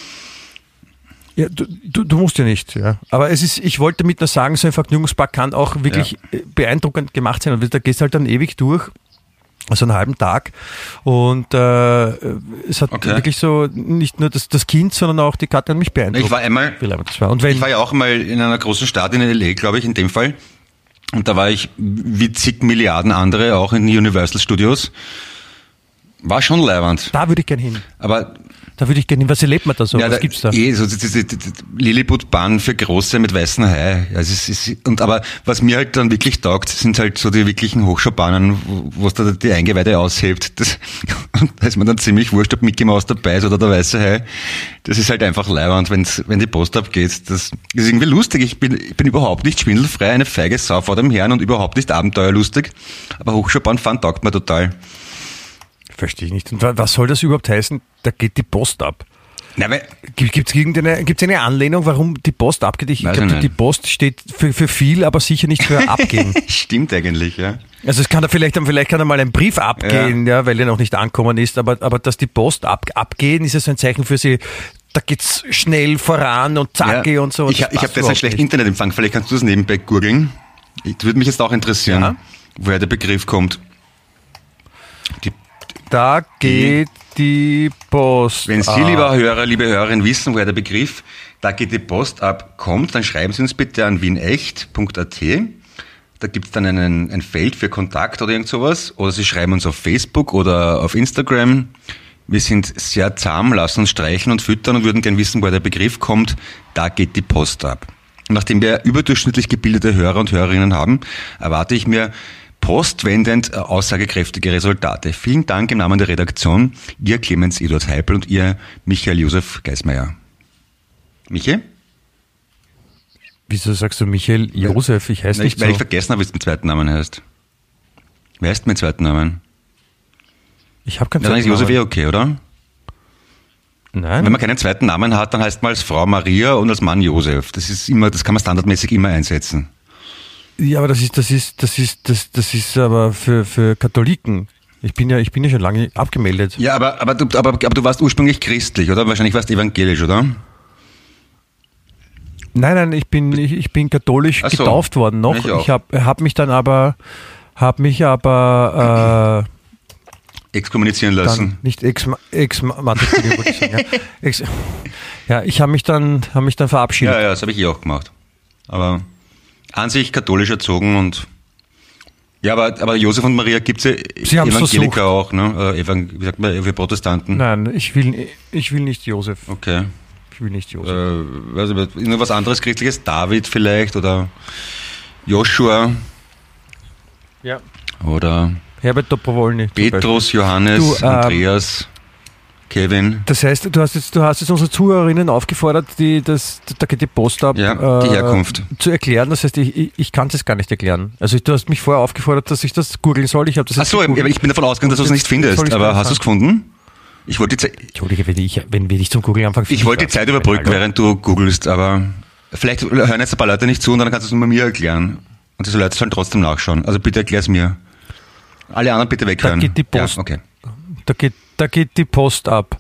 Ja, du musst ja nicht, ja. Aber ich wollte damit nur sagen, so ein Vergnügungspark kann auch wirklich beeindruckend gemacht sein, und da gehst du halt dann ewig durch. Also einen halben Tag, und es hat wirklich so nicht nur das Kind, sondern auch die Katja mich beeindruckt. Ich war einmal, ich war ja auch mal in einer großen Stadt in L.A., glaube ich, in dem Fall, und da war ich wie zig Milliarden andere auch in Universal Studios. War schon leiwand. Da würde ich gern hin. Aber da würde ich gerne hin. Was erlebt man da so? Was gibt's da? So diese Lilliput-Bahn für Große mit weißen Hai. Aber was mir halt dann wirklich taugt, sind halt so die wirklichen Hochschaubahnen, wo es da die Eingeweide aushebt. Da ist man dann ziemlich wurscht, ob Mickey Mouse dabei ist oder der weiße Hai. Das ist halt einfach leiwand, wenn die Post abgeht. Das ist irgendwie lustig. Ich bin überhaupt nicht schwindelfrei, eine feige Sau vor dem Herrn, und überhaupt nicht abenteuerlustig. Aber Hochschaubahn fahren taugt mir total. Verstehe ich nicht. Und was soll das überhaupt heißen? Da geht die Post ab. Gibt's eine Anlehnung, warum die Post abgeht? Ich glaube, die Post steht für viel, aber sicher nicht für abgehen. Stimmt eigentlich, ja. Also es kann da vielleicht kann da mal ein Brief abgehen, ja, weil er noch nicht angekommen ist, aber dass die Post abgehen, ist ja so ein Zeichen für sie. Da geht's schnell voran und zacke und so. Ich habe jetzt einen schlechten Internetempfang. Vielleicht kannst du das nebenbei googeln. Das würde mich jetzt auch interessieren. Ja. woher der Begriff kommt. Da geht die Post Wenn Sie, lieber Hörer, liebe Hörerin, wissen, woher der Begriff "Da geht die Post ab" kommt, dann schreiben Sie uns bitte an wienecht.at. Da gibt es dann ein Feld für Kontakt oder irgend sowas. Oder Sie schreiben uns auf Facebook oder auf Instagram. Wir sind sehr zahm, lassen uns streicheln und füttern und würden gern wissen, woher der Begriff kommt. Da geht die Post ab. Und nachdem wir überdurchschnittlich gebildete Hörer und Hörerinnen haben, erwarte ich mir postwendend aussagekräftige Resultate. Vielen Dank im Namen der Redaktion. Ihr Clemens Eduard Heipel und ihr Michael Josef Geismeier. Michi? Wieso sagst du Michael Josef? Ich heiße nicht so. Weil ich vergessen habe, wie es mit zweiten Namen heißt. Wer heißt mit zweiten Namen? Ich habe keinen zweiten Namen. Dann ist Josef okay, oder? Nein. Wenn man keinen zweiten Namen hat, dann heißt man als Frau Maria und als Mann Josef. Das kann man standardmäßig immer einsetzen. Ja, aber das ist aber für Katholiken. Ich bin ja schon lange abgemeldet. Ja, aber du warst ursprünglich christlich, oder? Wahrscheinlich warst du evangelisch, oder? Nein, ich bin katholisch getauft worden noch. Ich hab mich aber exkommunizieren lassen. Nicht exmatrikulieren, würde ich sagen. Ja, ich habe mich dann verabschiedet. Ja, das habe ich auch gemacht. Aber an sich katholisch erzogen und ja, aber Josef und Maria gibt's ja Evangeliker auch, ne? Wie sagt man, für Protestanten? Nein, ich will nicht Josef. Okay. Ich will nicht Josef. Nur was anderes Christliches? David vielleicht oder Joshua? Ja. Oder Herbert Dobrowolny. Petrus, Johannes, Andreas, Kevin. Das heißt, du hast jetzt unsere Zuhörerinnen aufgefordert, da geht die Post ab, die Herkunft zu erklären. Das heißt, ich kann es gar nicht erklären. Also du hast mich vorher aufgefordert, dass ich das googeln soll. Ich habe das. Achso, aber ich bin davon ausgegangen, dass du es nicht findest. Aber hast du es gefunden? Ich wollte die Zeit. Entschuldige, wenn ich zum Googeln anfange. Ich wollte die Zeit überbrücken, während du googelst, aber vielleicht hören jetzt ein paar Leute nicht zu und dann kannst du es nur mir erklären. Und diese Leute sollen trotzdem nachschauen. Also bitte erklär es mir. Alle anderen bitte weghören. Da geht die Post. Ja, okay. Da geht die Post ab.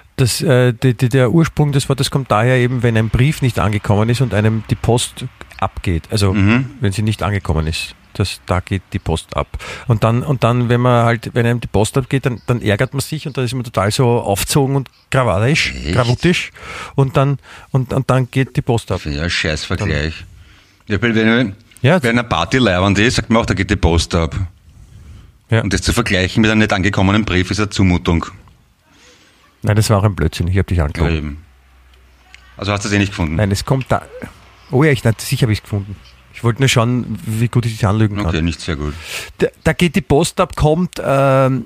Der Ursprung des Wortes kommt daher eben, wenn ein Brief nicht angekommen ist und einem die Post abgeht. Also wenn sie nicht angekommen ist. Da geht die Post ab. Und dann, wenn einem die Post abgeht, dann ärgert man sich und dann ist man total so aufgezogen und krawuttisch. Und dann geht die Post ab. Ja, Scheißvergleich. Wenn eine Party leibend ist, sagt man auch, da geht die Post ab. Ja. Und das zu vergleichen mit einem nicht angekommenen Brief ist eine Zumutung. Nein, das war auch ein Blödsinn. Ich habe dich angelogen. Ja, eben. Also hast du es nicht gefunden? Nein, es kommt da. Oh ja, sicher habe ich es gefunden. Ich wollte nur schauen, wie gut ich dich anlügen kann. Okay, nicht sehr gut. Da geht die Post ab, kommt im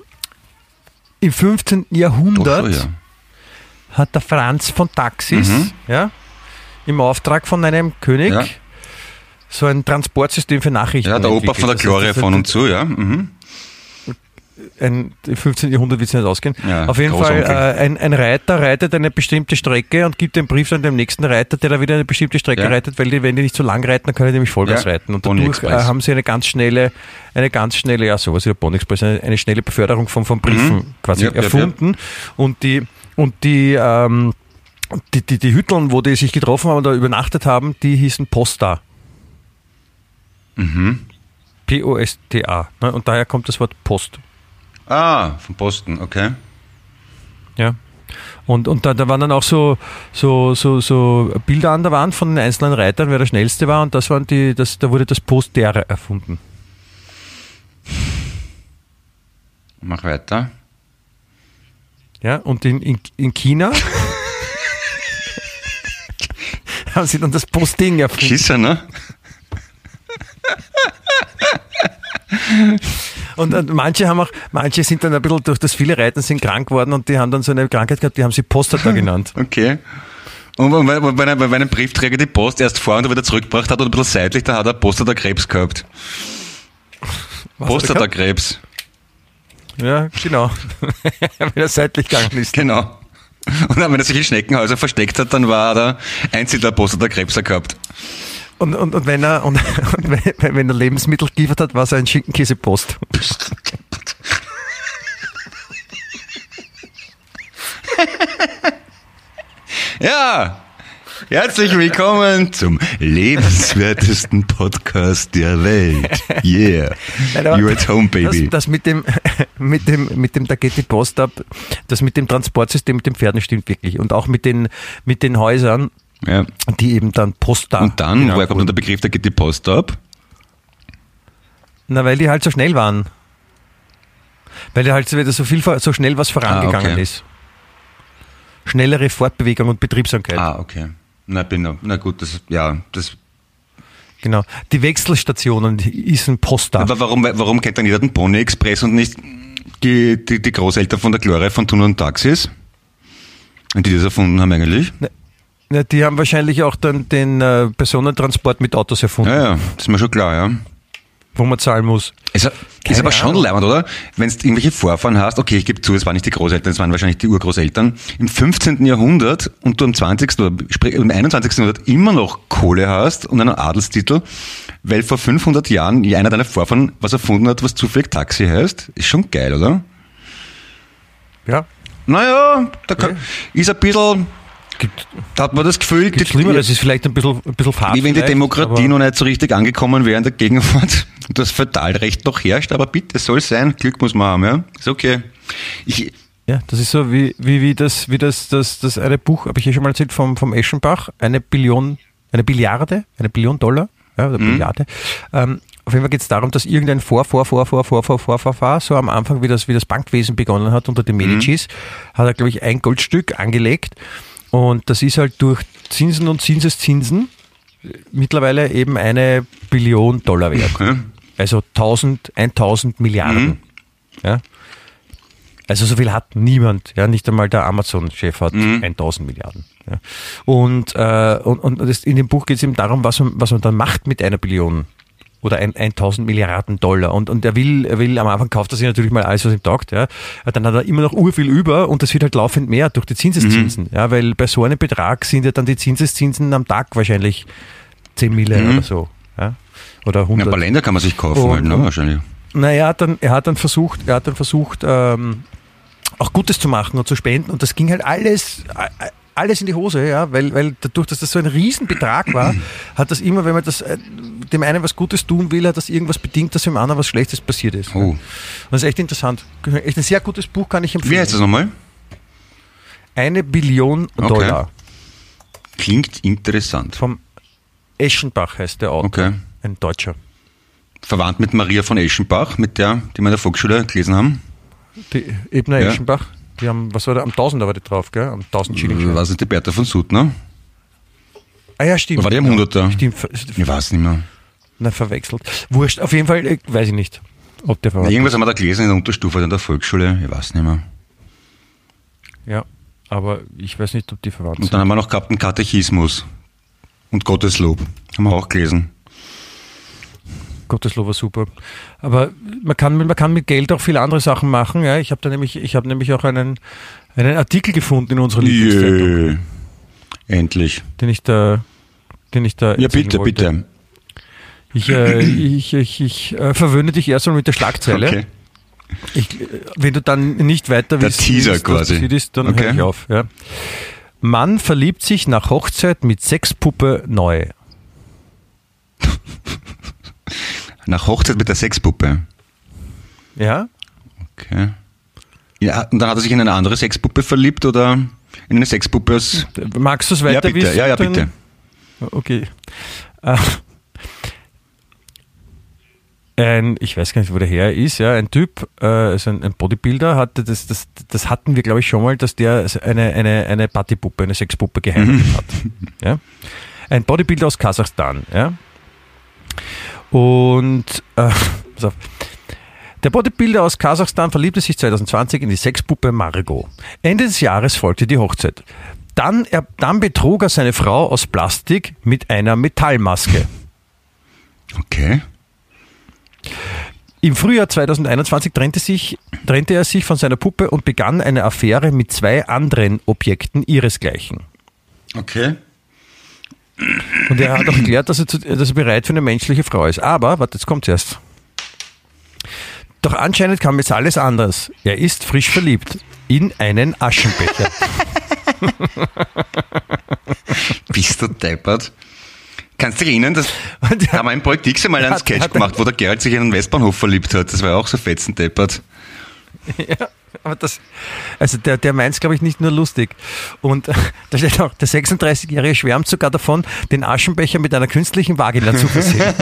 15. Jahrhundert hat der Franz von Taxis im Auftrag von einem König so ein Transportsystem für Nachrichten. Ja, der Opa von der Gloria von und zu, ja. Im 15. Jahrhundert wird es nicht ausgehen. Ja, auf jeden Fall, ein Reiter reitet eine bestimmte Strecke und gibt den Brief dann dem nächsten Reiter, der da wieder eine bestimmte Strecke reitet, weil wenn die nicht so lang reiten, dann können die nämlich Vollgas reiten. Und dadurch haben sie eine ganz schnelle, sowas wie der Bonn Express, eine schnelle Beförderung von Briefen quasi erfunden. Und die Hütteln, wo die sich getroffen haben und da übernachtet haben, die hießen Posta. P-O-S-T-A. Und daher kommt das Wort Post. Ah, von Posten, okay. Ja. Und da waren dann auch so Bilder an der Wand von den einzelnen Reitern, wer der schnellste war, und da wurde das Postere erfunden. Mach weiter. Ja, und in China haben sie dann das Posting erfunden. Schisser, ne? Und manche sind dann ein bisschen durch das viele Reiten sind krank geworden und die haben dann so eine Krankheit gehabt, die haben sie Prostata genannt. Okay. Und wenn ein Briefträger die Post erst vor und wieder zurückgebracht hat oder ein bisschen seitlich, dann hat er Prostatakrebs gehabt. Prostatakrebs. Ja, genau. Wenn er seitlich gegangen ist. Genau. Und dann, wenn er sich in Schneckenhäuser versteckt hat, dann war er Einzelner Prostatakrebs gehabt. Und wenn er Lebensmittel geliefert hat, war es ein Schinkenkäsepost. Ja. Herzlich willkommen zum lebenswertesten Podcast der Welt. Yeah. You're at home, baby. Das mit dem, da geht die Post ab, das mit dem Transportsystem mit den Pferden stimmt wirklich. Und auch mit den Häusern, ja, die eben dann Post da. Und dann, woher kommt dann der Begriff, da geht die Post ab? Na, weil die halt so schnell waren. Weil da halt so schnell was vorangegangen ist. Schnellere Fortbewegung und Betriebsamkeit. Okay. Na gut, das. Genau. Die Wechselstationen ist ein Post da. Aber warum kennt dann jeder den Pony Express und nicht die Großeltern von der Gloria von Thun und Taxis? Und die das erfunden haben eigentlich? Na, die haben wahrscheinlich auch dann den Personentransport mit Autos erfunden. Ja, das ist mir schon klar, ja. Wo man zahlen muss. Ist aber schon leibend, oder? Wenn du irgendwelche Vorfahren hast, okay, ich gebe zu, es waren nicht die Großeltern, es waren wahrscheinlich die Urgroßeltern, im 15. Jahrhundert und du im 20. oder im 21. Jahrhundert immer noch Kohle hast und einen Adelstitel, weil vor 500 Jahren einer deiner Vorfahren was erfunden hat, was zufällig Taxi heißt, ist schon geil, oder? Ja. Naja, ist ein bisschen... Da hat man das Gefühl, es ist vielleicht ein bisschen fad. Wie wenn die Demokratie noch nicht so richtig angekommen wäre in der Gegenwart, das Feudalrecht noch herrscht, aber bitte, es soll sein, Glück muss man haben, ja. Ist okay. Ja, das ist so wie das eine Buch, habe ich ja schon mal erzählt, vom Eschenbach, eine Billion Dollar, ja, oder Billiarde. Auf jeden Fall geht es darum, dass irgendein Vorfahr, so am Anfang, wie das Bankwesen begonnen hat unter den Medicis, hat er, glaube ich, ein Goldstück angelegt. Und das ist halt durch Zinsen und Zinseszinsen mittlerweile eben $1 Billion wert. Okay. Also 1000 Milliarden. Ja. Also so viel hat niemand. Ja, nicht einmal der Amazon-Chef hat 1000 Milliarden. Ja. Und in dem Buch geht es eben darum, was man dann macht mit 1 Billion. Oder 1000 Milliarden Dollar. Und er will am Anfang kauft er sich natürlich mal alles, was ihm taugt, ja. Dann hat er immer noch urviel über und das wird halt laufend mehr durch die Zinseszinsen, ja, weil bei so einem Betrag sind ja dann die Zinseszinsen am Tag wahrscheinlich 10 Milliarden oder so, ja. Oder 100. Ein paar Länder kann man sich kaufen halt, ne, wahrscheinlich. Naja, er hat dann versucht, auch Gutes zu machen und zu spenden und das ging halt alles in die Hose, ja, weil dadurch, dass das so ein Riesenbetrag war, hat das immer, wenn man das dem einen was Gutes tun will, hat das irgendwas bedingt, dass dem anderen was Schlechtes passiert ist. Oh. Und das ist echt interessant. Echt ein sehr gutes Buch, kann ich empfehlen. Wie heißt das nochmal? 1 Billion Dollar. Klingt interessant. Vom Eschenbach heißt der Autor. Okay. Ein Deutscher. Verwandt mit Maria von Eschenbach, mit der, die wir in der Volksschule gelesen haben. Die Ebner Eschenbach. Die haben, was war da, am Tausender war die drauf, gell? Am 1000 Schilling. Was ist die Bertha von Suttner? Ah ja, stimmt. Oder war die am 100er? Stimmt. Ich weiß nicht mehr. Na, verwechselt. Wurscht, auf jeden Fall, weiß ich nicht, ob der verwandt ist. Irgendwas haben wir da gelesen in der Unterstufe in der Volksschule, ich weiß nicht mehr. Ja, aber ich weiß nicht, ob die verwandt sind. Und dann haben wir noch gehabt einen Katechismus und Gotteslob, haben wir auch gelesen. Gotteslob war super. Aber man kann mit Geld auch viele andere Sachen machen. Ja? Ich habe nämlich auch einen Artikel gefunden in unserer Lieblingszeitung. Endlich. Den ich da ja, bitte, wollte. Bitte. Ich verwöhne dich erstmal mit der Schlagzeile. Okay. Wenn du dann nicht weiter wissen willst, was passiert ist, dann höre ich auf. Ja. Mann verliebt sich nach Hochzeit mit Sexpuppe neu. Nach Hochzeit mit der Sexpuppe? Ja. Okay. Ja, und dann hat er sich in eine andere Sexpuppe verliebt oder in eine Sexpuppe aus... Magst du es weiter wissen? Ja, bitte. Okay. Ich weiß gar nicht, wo der her ist, ja, ein Typ, also ein Bodybuilder, hatte das hatten wir, glaube ich, schon mal, dass der eine Partypuppe, eine Sexpuppe geheiratet hat. Ja? Ein Bodybuilder aus Kasachstan, ja. Und pass auf. Der Bodybuilder aus Kasachstan verliebte sich 2020 in die Sexpuppe Margot. Ende des Jahres folgte die Hochzeit. Dann betrug er seine Frau aus Plastik mit einer Metallmaske. Okay. Im Frühjahr 2021 trennte er sich von seiner Puppe und begann eine Affäre mit 2 anderen Objekten ihresgleichen. Okay. Und er hat auch erklärt, dass er bereit für eine menschliche Frau ist. Aber, warte, jetzt kommt's erst. Doch anscheinend kam jetzt alles anders. Er ist frisch verliebt in einen Aschenbecher. Bist Bist du deppert? Kannst du dich erinnern, dass haben wir in Politik mal einen Sketch gemacht, wo der Gerald sich in einen Westbahnhof verliebt hat. Das war ja auch so fetzendeppert. Ja, aber der meint es, glaube ich, nicht nur lustig. Und da steht auch, der 36-Jährige schwärmt sogar davon, den Aschenbecher mit einer künstlichen Vagina zu versehen.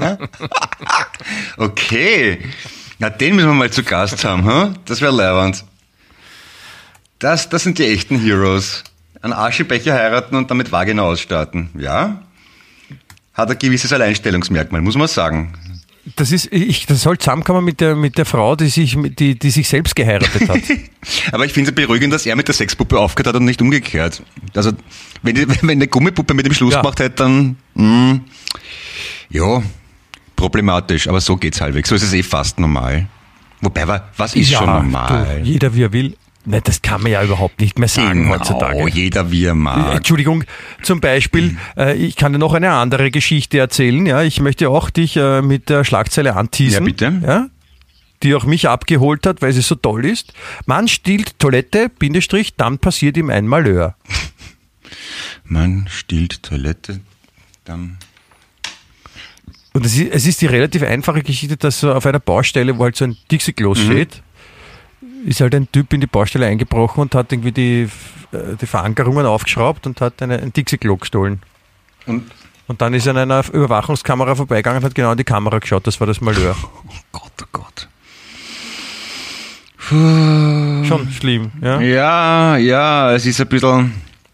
Okay. Na, den müssen wir mal zu Gast haben, hm? Das wäre leiwand. Das sind die echten Heroes. Einen Aschenbecher heiraten und damit Vagina ausstatten. Ja? Hat ein gewisses Alleinstellungsmerkmal, muss man sagen. Das soll zusammenkommen mit der Frau, die sich selbst geheiratet hat. Aber ich finde es beruhigend, dass er mit der Sexpuppe aufgehört hat und nicht umgekehrt. Also, wenn eine Gummipuppe mit dem Schluss gemacht hätte, dann, ja, problematisch. Aber so geht's halbwegs. So ist es fast normal. Wobei, was ist schon normal? Du, jeder wie er will. Nein, das kann man ja überhaupt nicht mehr sagen heutzutage. Jeder wie er mag. Entschuldigung, zum Beispiel, ich kann dir noch eine andere Geschichte erzählen. Ja, ich möchte auch dich mit der Schlagzeile anteasen. Ja, bitte. Ja, die auch mich abgeholt hat, weil sie so toll ist. Mann stiehlt Toilette, _, dann passiert ihm ein Malheur. Mann stiehlt Toilette, dann... Und es ist die relativ einfache Geschichte, dass so auf einer Baustelle, wo halt so ein Dixie-Klo steht, ist halt ein Typ in die Baustelle eingebrochen und hat irgendwie die Verankerungen aufgeschraubt und hat ein Dixie-Klo gestohlen. Und dann ist er an einer Überwachungskamera vorbeigegangen und hat genau in die Kamera geschaut. Das war das Malheur. Oh Gott, oh Gott. Schon schlimm, ja? Ja, es ist ein bisschen...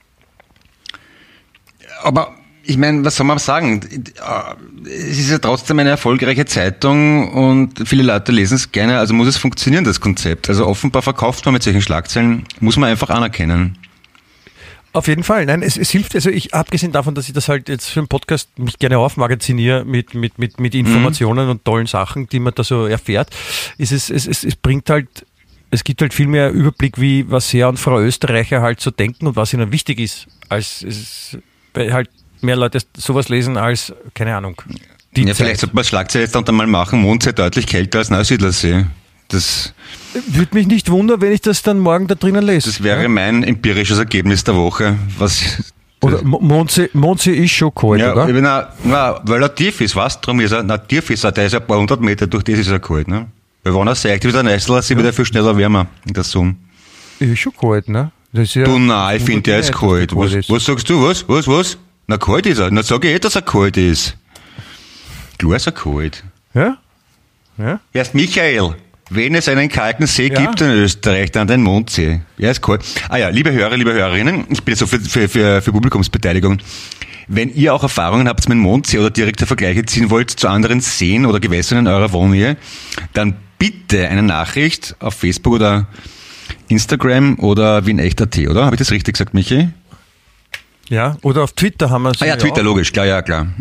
Aber... Ich meine, was soll man sagen? Es ist ja trotzdem eine erfolgreiche Zeitung und viele Leute lesen es gerne, also muss es funktionieren, das Konzept. Also offenbar verkauft man mit solchen Schlagzeilen, muss man einfach anerkennen. Auf jeden Fall. Nein, es hilft, also abgesehen davon, dass ich das halt jetzt für einen Podcast mich gerne aufmagaziniere mit Informationen und tollen Sachen, die man da so erfährt, ist es bringt halt, es gibt halt viel mehr Überblick, wie was Herr und Frau Österreicher halt so denken und was ihnen wichtig ist, als es halt mehr Leute sowas lesen als, keine Ahnung. Vielleicht sollte man das Schlagzeile jetzt dann mal machen, Mondsee deutlich kälter als Neusiedlersee. Das würde mich nicht wundern, wenn ich das dann morgen da drinnen lese. Das wäre mein empirisches Ergebnis der Woche. Oder Mondsee ist schon kalt, oder? Weil er tief ist, was? Darum ist er, tief ist er, der ist ein paar 100 Meter, durch das ist er kalt, ne? Weil wenn er seicht ist, der Neusiedlersee wird er viel schneller wärmer in der Sonne. Ist schon kalt, ne? Ich finde, der ist kalt. Was sagst du, was? Na, kalt ist er. Na, sag ich dass er kalt ist. Klar ist er kalt. Ja? Erst Michael, wenn es einen kalten See gibt in Österreich, dann den Mondsee. Er ist kalt. Ah ja, liebe Hörer, liebe Hörerinnen, ich bin jetzt so für Publikumsbeteiligung. Wenn ihr auch Erfahrungen habt mit dem Mondsee oder direkte Vergleiche ziehen wollt zu anderen Seen oder Gewässern in eurer Wohnnähe, dann bitte eine Nachricht auf Facebook oder Instagram oder wienecht.at, oder? Habe ich das richtig gesagt, Michi? Ja, oder auf Twitter haben wir es. Twitter, auch. Logisch, klar.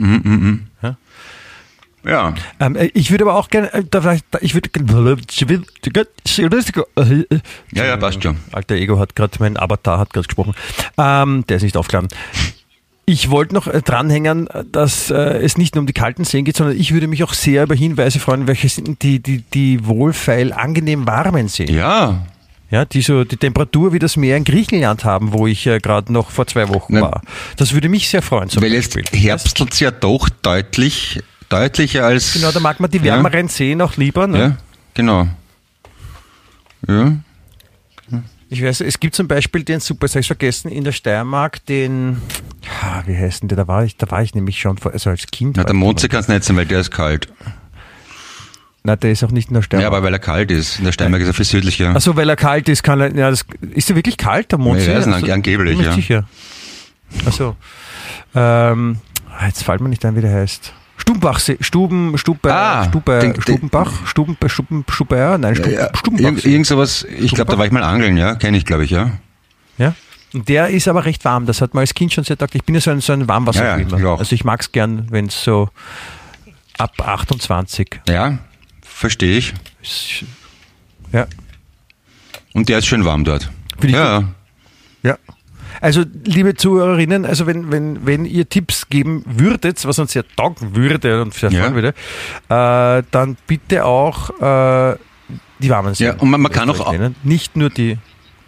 Ja. Ich würde aber auch gerne, Ja, passt schon. Alter Ego mein Avatar hat gerade gesprochen. Der ist nicht aufgeladen. Ich wollte noch dranhängen, dass es nicht nur um die kalten Seen geht, sondern ich würde mich auch sehr über Hinweise freuen, welche sind die wohlfeil angenehm warmen Seen. Ja, die so die Temperatur wie das Meer in Griechenland haben, wo ich gerade noch vor 2 Wochen war. Das würde mich sehr freuen. Weil jetzt herbstelt es ja doch deutlicher als... Genau, da mag man die wärmeren Seen auch lieber. Ne? Ja, genau. Ja. Ich weiß, es gibt zum Beispiel den, super, das habe ich vergessen, in der Steiermark, den, wie heißt denn der, da war ich nämlich schon, also als Kind. Na, der Mondsee kann es nicht sein, weil der ist kalt. Nein, der ist auch nicht in der Steiermark. Ja, aber weil er kalt ist. In der Steiermark ist er viel südlicher. Achso, weil er kalt ist, kann er, ist er wirklich kalt, der Mondsee? Ja, angeblich, ja. Sicher. Achso. Jetzt fällt mir nicht ein, wie der heißt. Stubenbachsee, Stubenbach, irgend sowas, ich glaube, da war ich mal angeln, ja, kenne ich, glaube ich, ja. Ja, und der ist aber recht warm, das hat man als Kind schon sehr gedacht, ich bin ja so ein Warmwasserschwimmer, also ich mag es gern, wenn es so ab 28. Ja, verstehe ich. Ja. Und der ist schön warm dort. Ja. Also, liebe Zuhörerinnen, also wenn ihr Tipps geben würdet, was uns sehr taugen würde und sehr freuen würde, dann bitte auch die warmen Seen. Ja, und man kann auch nicht nur die.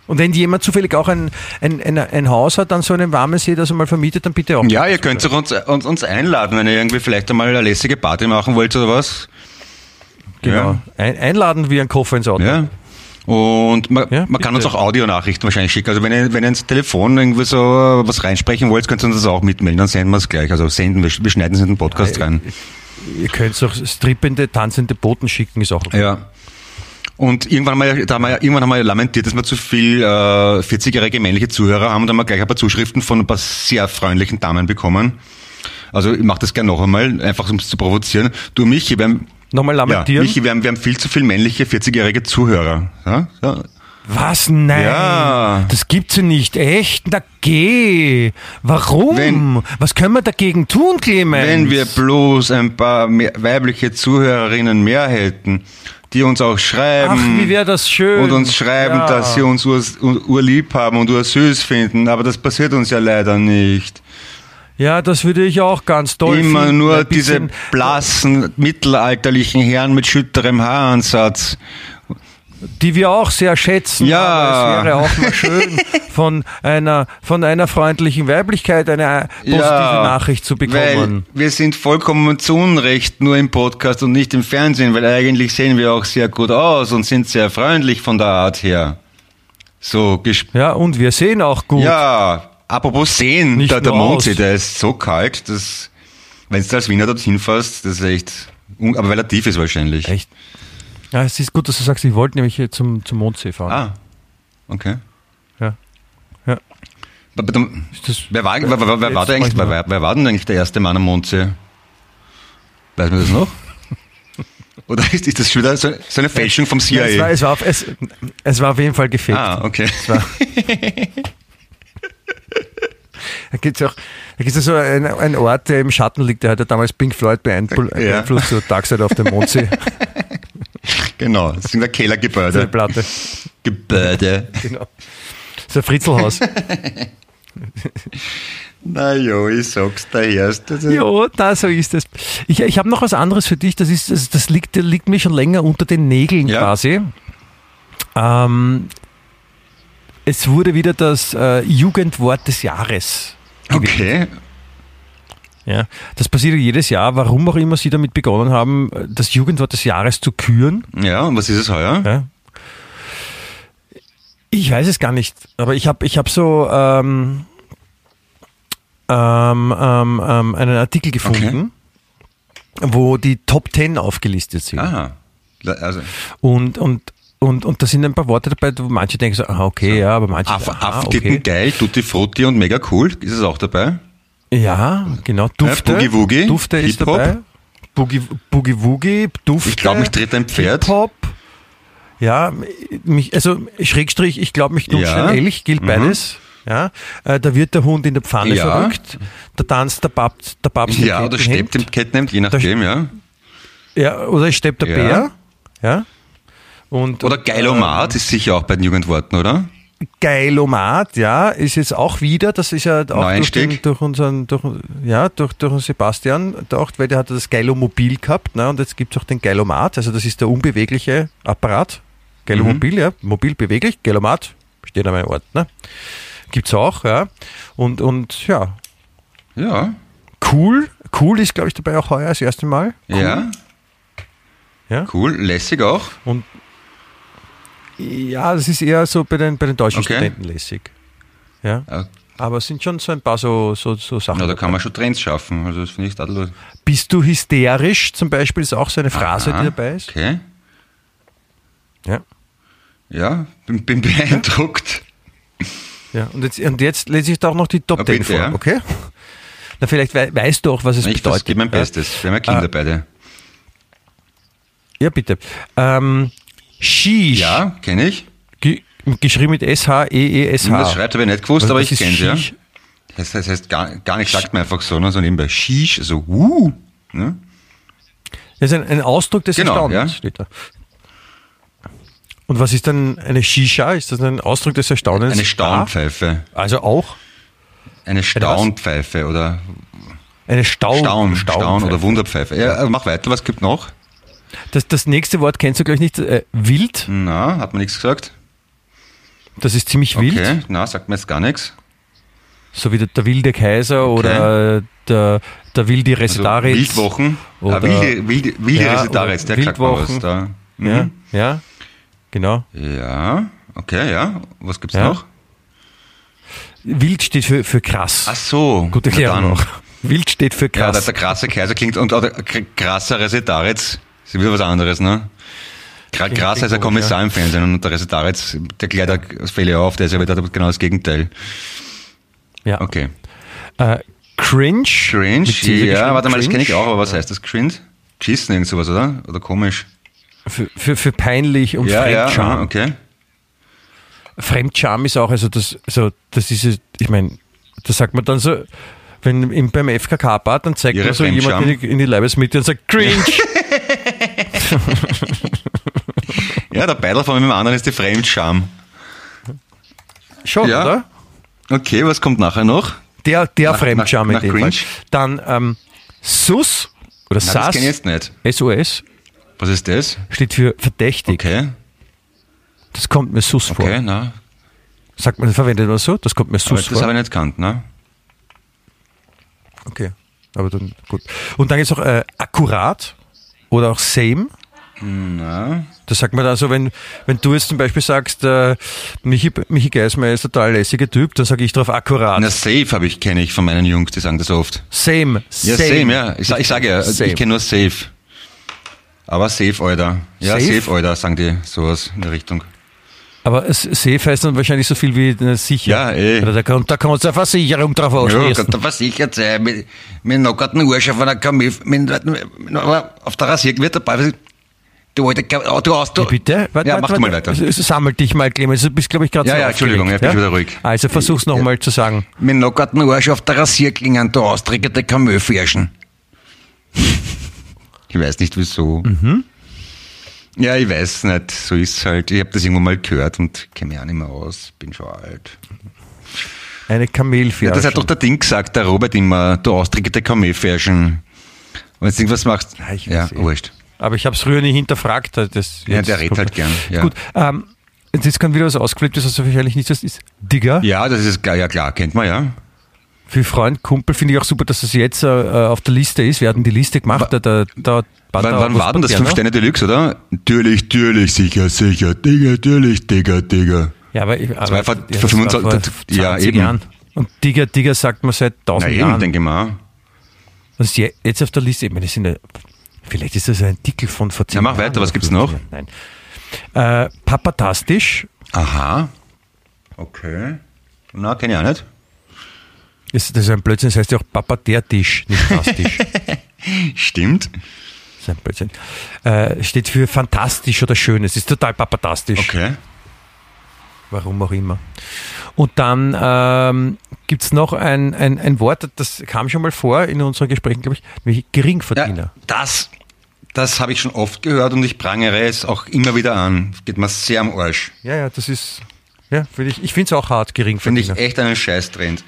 Und wenn jemand zufällig auch ein Haus hat an so einem warmen See, das er mal vermietet, dann bitte auch. Ja, ihr könnt uns einladen, wenn ihr irgendwie vielleicht einmal eine lässige Party machen wollt oder was. Genau. Ja. Einladen wie ein Koffer ins Auto. Ja. Und man kann uns auch Audionachrichten wahrscheinlich schicken. Also wenn ihr ins Telefon irgendwie so was reinsprechen wollt, könnt ihr uns das auch mitmelden, dann senden wir es gleich. Also wir schneiden es in den Podcast rein. Ihr könnt auch strippende, tanzende Boten schicken, ist auch okay. Ja. Und irgendwann haben wir lamentiert, dass wir zu viel 40-jährige männliche Zuhörer haben, und dann haben wir gleich ein paar Zuschriften von ein paar sehr freundlichen Damen bekommen. Also ich mache das gerne noch einmal, einfach um es zu provozieren. Du, Michi, nochmal lamentieren? Ja, Michi, wir haben viel zu viel männliche 40-jährige Zuhörer. Ja? Ja. Was? Nein. Ja. Das gibt's ja nicht. Echt? Na geh. Warum? Was können wir dagegen tun, Clemens? Wenn wir bloß ein paar weibliche Zuhörerinnen mehr hätten, die uns auch schreiben. Ach, wie wäre das schön. Und uns schreiben, dass sie uns urlieb haben und ursüß finden. Aber das passiert uns ja leider nicht. Ja, das würde ich auch ganz toll finden. Immer nur diese blassen, mittelalterlichen Herren mit schütterem Haaransatz. Die wir auch sehr schätzen. Ja. Aber es wäre auch mal schön, von einer freundlichen Weiblichkeit eine positive Nachricht zu bekommen. Weil wir sind vollkommen zu Unrecht nur im Podcast und nicht im Fernsehen, weil eigentlich sehen wir auch sehr gut aus und sind sehr freundlich von der Art her. Ja, und wir sehen auch gut. Ja, apropos sehen, der Mondsee, der ist so kalt, dass, wenn du als Wiener dorthin fährst, das ist echt, aber weil er tief ist wahrscheinlich. Echt? Ja, es ist gut, dass du sagst, ich wollte nämlich hier zum Mondsee fahren. Ah, okay. Ja. Wer war denn eigentlich der erste Mann am Mondsee? Weiß man das noch? Oder ist das schon wieder so eine Fälschung vom CIA? Ja, es war auf jeden Fall gefaked. Ah, okay. Da gibt es so einen Ort, der im Schatten liegt, der hat ja damals Pink Floyd beeinflusst, so Darkside auf dem Mondsee. Genau, das sind der Kellergebäude. So eine Platte. Gebäude. Genau. So ein Fritzelhaus. Na jo, ich sag's dir erst. Ja, so ist es. Ich habe noch was anderes für dich, das liegt mir schon länger unter den Nägeln quasi. Es wurde wieder das Jugendwort des Jahres gewählt. Okay. Ja, das passiert jedes Jahr, warum auch immer sie damit begonnen haben, das Jugendwort des Jahres zu küren. Ja, und was ist es heuer? Ja. Ich weiß es gar nicht, aber ich hab so einen Artikel gefunden, wo die Top 10 aufgelistet sind. Aha. Also. Und da sind ein paar Worte dabei, wo manche denken so, okay, ja, aber manche... Affentitten geil, Tutti Frutti und mega cool, ist es auch dabei? Ja, genau. Dufte. Boogie Woogie. Dufte ist dabei. Boogie Woogie, Dufte. Ich glaube, mich dreht ein Pferd. Hip-Hop. Ja, Schrägstrich, ich glaube, mich duschen ein Elch, gilt beides. Ja, da wird der Hund in der Pfanne verrückt, da tanzt der Papst ja, oder steppt im Kettenhemd, je nachdem, ja. Ja, oder steppt der Bär. Ja. Oder Geilomat ist sicher auch bei den Jugendworten, oder? Geilomat, ja, ist jetzt auch wieder, das ist ja auch durch unseren Sebastian gedacht, weil der hat das Geilomobil gehabt, ne, und jetzt gibt es auch den Geilomat, also das ist der unbewegliche Apparat. Geilomobil, ja, mobil beweglich, Geilomat, steht an meinem Ort, ne? Gibt's auch, ja. Und ja. Ja. Cool ist, glaube ich, dabei auch heuer das erste Mal. Cool. Ja. Cool, lässig auch. Und ja, das ist eher so bei den deutschen Studenten lässig. Ja. Aber es sind schon so ein paar so Sachen. Ja, da kann man schon Trends schaffen. Also das finde ich tadellos. Bist du hysterisch zum Beispiel, ist auch so eine Phrase, die dabei ist. Okay. Ja. Ja, bin beeindruckt. Ja, und jetzt lese ich da auch noch die Top 10 vor, okay? Na, vielleicht weißt du auch, was es bedeutet. Ich gebe mein Bestes. Wir haben ja Kinder beide. Ja, bitte. Sheesh. Ja, kenne ich. Geschrieben mit S-H-E-E-S-H. Das schreibt habe ich nicht gewusst, aber ich kenne es, ja. Das heißt gar nicht, sagt man einfach so, ne? So nebenbei. Sheesh, so ne? Das ist ein Ausdruck des Erstaunens, steht da. Und was ist dann eine Shisha? Ist das ein Ausdruck des Erstaunens? Eine Staunpfeife. Also auch? Eine Staunpfeife oder... Eine Staun oder Wunderpfeife. Ja, mach weiter, was gibt noch? Das nächste Wort kennst du gleich nicht. Wild? Na, hat man nichts gesagt. Das ist ziemlich wild. Okay, na, sagt mir jetzt gar nichts. So wie der wilde Kaiser oder der wilde Resetaritz. Also Wildwochen. Oder wilde Resetaritz, der klagt mal was da. Ja, genau. Ja, okay, ja. Was gibt's noch? Wild steht für krass. Ach so. Gute Erklärung noch. Wild steht für krass. Ja, der krasse Kaiser klingt und der krasser Resetaritz ist wieder was anderes, ne? Krass als ein Kommissar im Fernsehen und der Resetaritz, der klärt das Fehler auf, der ist ja wieder genau das Gegenteil. Ja. Okay. Cringe. Ja, warte mal, das kenne ich auch, aber was heißt das? Cringe? Geschissen, irgend sowas, oder? Oder komisch? Für peinlich und Fremdscham. Ja, okay. Fremdscham ist auch, das ist, ich meine, das sagt man dann so, wenn beim FKK-Bad, dann zeigt man so jemand in die Leibesmitte und sagt, cringe. Ja, der Beidel von dem anderen ist die Fremdscham. Schon, ja. Oder? Okay, was kommt nachher noch? Der Fremdscham in dem cringe. Fall. Dann SUS oder SAS. Das kenne ich jetzt nicht. SOS. Was ist das? Steht für verdächtig. Okay. Das kommt mir sus vor. Okay, na. Sagt man, verwendet man so? Das kommt mir sus vor. Das habe ich nicht gekannt, ne? Okay, aber dann gut. Und dann gibt es auch akkurat oder auch same. Na. Das sagt man dann so, wenn du jetzt zum Beispiel sagst, Michi Geismeier ist ein total lässiger Typ, dann sage ich drauf akkurat. Na, safe kenne ich von meinen Jungs, die sagen das oft. Same. Ja, same, ja. Ich sage ja, same. Ich kenne nur safe. Aber safe, Alter. Ja, safe, Alter, sagen die sowas in der Richtung. Aber safe heißt dann wahrscheinlich so viel wie sicher. Ja, eh. Da kannst du eine Versicherung drauf ausschließen. Ja, kann da versichert sein. Mit nackerten Arsch auf einer Kamel, auf der Rasierung wird dabei. Du hast... Bitte? Mach du mal weiter. Sammel dich mal, Clemens. Du bist, glaube ich, gerade so Entschuldigung, ich bin wieder ruhig. Also versuch's nochmal zu sagen. Mit nackerten Arsch auf der Rasierklinge, du austrickerte Kamelfärschen. Ich weiß nicht, wieso. Ja, ich weiß nicht. So ist es halt. Ich habe das irgendwann mal gehört und kenne mich auch nicht mehr aus. Bin schon alt. Eine Kamelfärschen. Ja, das hat doch der Ding gesagt, der Robert immer, du austrickerte Kamelfärschen. Wenn du irgendwas machst, ja, wurscht. Aber ich habe es früher nie hinterfragt. Der redet halt gern. Ja. Gut, jetzt kann wieder was ausgeflippt, das wahrscheinlich nicht das ist. Digger? Ja, das ist ja klar, kennt man, ja. Für Freund, Kumpel finde ich auch super, dass das jetzt auf der Liste ist. Wir hatten die Liste gemacht. Wann war denn das 5 Sterne Deluxe, oder? Natürlich, sicher, Digga, natürlich, Digga. Ja, aber vor 25 Jahren. Und Digga sagt man seit 1000 Jahren. Eben, denke ich mal. Das ist jetzt auf der Liste. Ich meine, vielleicht ist das ein Artikel von vor 10 Jahren. Ja, mach weiter, was gibt's noch? Nein. Papatastisch. Aha. Okay. Na, kenne ich auch nicht. Das ist ein Blödsinn, das heißt ja auch Papa der Tisch, nicht Tastisch. Stimmt. Das ist ein Blödsinn. Steht für fantastisch oder schön. Es ist total papatastisch. Okay. Warum auch immer. Und dann gibt es noch ein Wort, das kam schon mal vor in unseren Gesprächen, glaube ich, nämlich Geringverdiener. Ja, das habe ich schon oft gehört und ich prangere es auch immer wieder an. Geht mir sehr am Arsch. Ja, das ist, ich finde es auch hart, Geringverdiener. Finde ich echt einen Scheißtrend.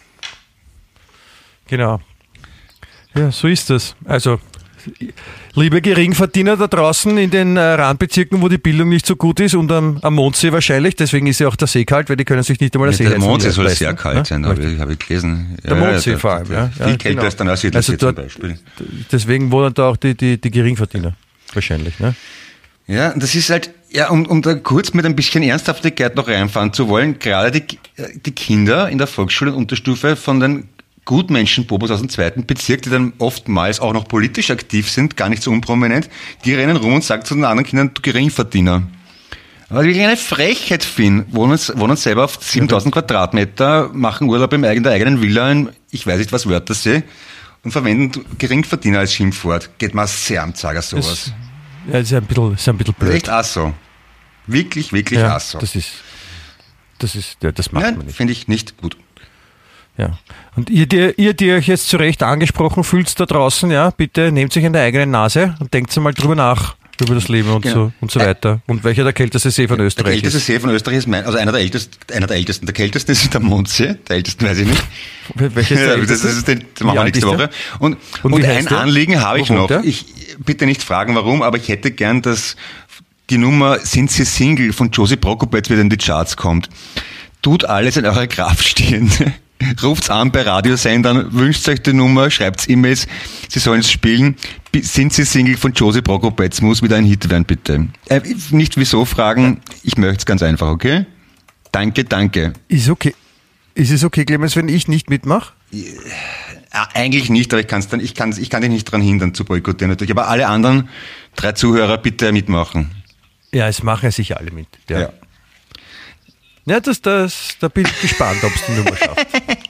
Genau. Ja, so ist das. Also, liebe Geringverdiener da draußen in den Randbezirken, wo die Bildung nicht so gut ist und am Mondsee wahrscheinlich, deswegen ist ja auch der See kalt, weil die können sich nicht einmal der See Der Mondsee soll sehr kalt sein, habe ich gelesen. Der Mondsee vor allem, ja. Viel kälter als dann als also dort, zum Beispiel. Deswegen wohnen da auch die Geringverdiener wahrscheinlich, ne? Ja, das ist halt, ja, um da kurz mit ein bisschen Ernsthaftigkeit noch reinfahren zu wollen, gerade die Kinder in der Volksschule und Unterstufe von den Gutmenschen-Bobos aus dem 2. Bezirk, die dann oftmals auch noch politisch aktiv sind, gar nicht so unprominent, die rennen rum und sagen zu den anderen Kindern, du Geringverdiener. Aber wie eine Frechheit finden, wohnen selber auf 7000 Quadratmeter, machen Urlaub in der eigenen Villa in, ich weiß nicht was Wörthersee, und verwenden Geringverdiener als Schimpfwort. Geht mir sehr am Zager sowas. Das ist ein bisschen blöd. Das ist echt Asso. Wirklich Asso. Das macht man nicht. Finde ich nicht gut. Ja. Und ihr, die euch jetzt zu Recht angesprochen fühlt da draußen, ja, bitte nehmt euch an der eigenen Nase und denkt mal drüber nach, über das Leben und so weiter. Und welcher der kälteste See von Österreich ist? Der kälteste See von Österreich ist einer der ältesten. Der kälteste ist der Mondsee, der ältesten weiß ich nicht. Welches der älteste? Das machen wir nächste Woche. Und ein Anliegen habe ich noch. Ich bitte nicht fragen, warum, aber ich hätte gern, dass die Nummer Sind Sie Single von Josie Prokopetz wieder in die Charts kommt. Tut alles in eurer Kraft Stehende. Ruft's an bei Radiosendern, wünscht euch die Nummer, schreibt's E-Mails, sie sollen es spielen. Sind Sie Single von Josie Prokopetz, muss wieder ein Hit werden, bitte. Nicht wieso fragen, ich möchte es ganz einfach, okay? Danke. Ist okay. Ist es okay, Clemens, wenn ich nicht mitmache? Eigentlich nicht, aber ich kann dich nicht daran hindern zu boykottieren natürlich. Aber alle anderen 3 Zuhörer bitte mitmachen. Ja, es machen ja sicher alle mit. Ja, da bin ich gespannt, ob es die Nummer schafft.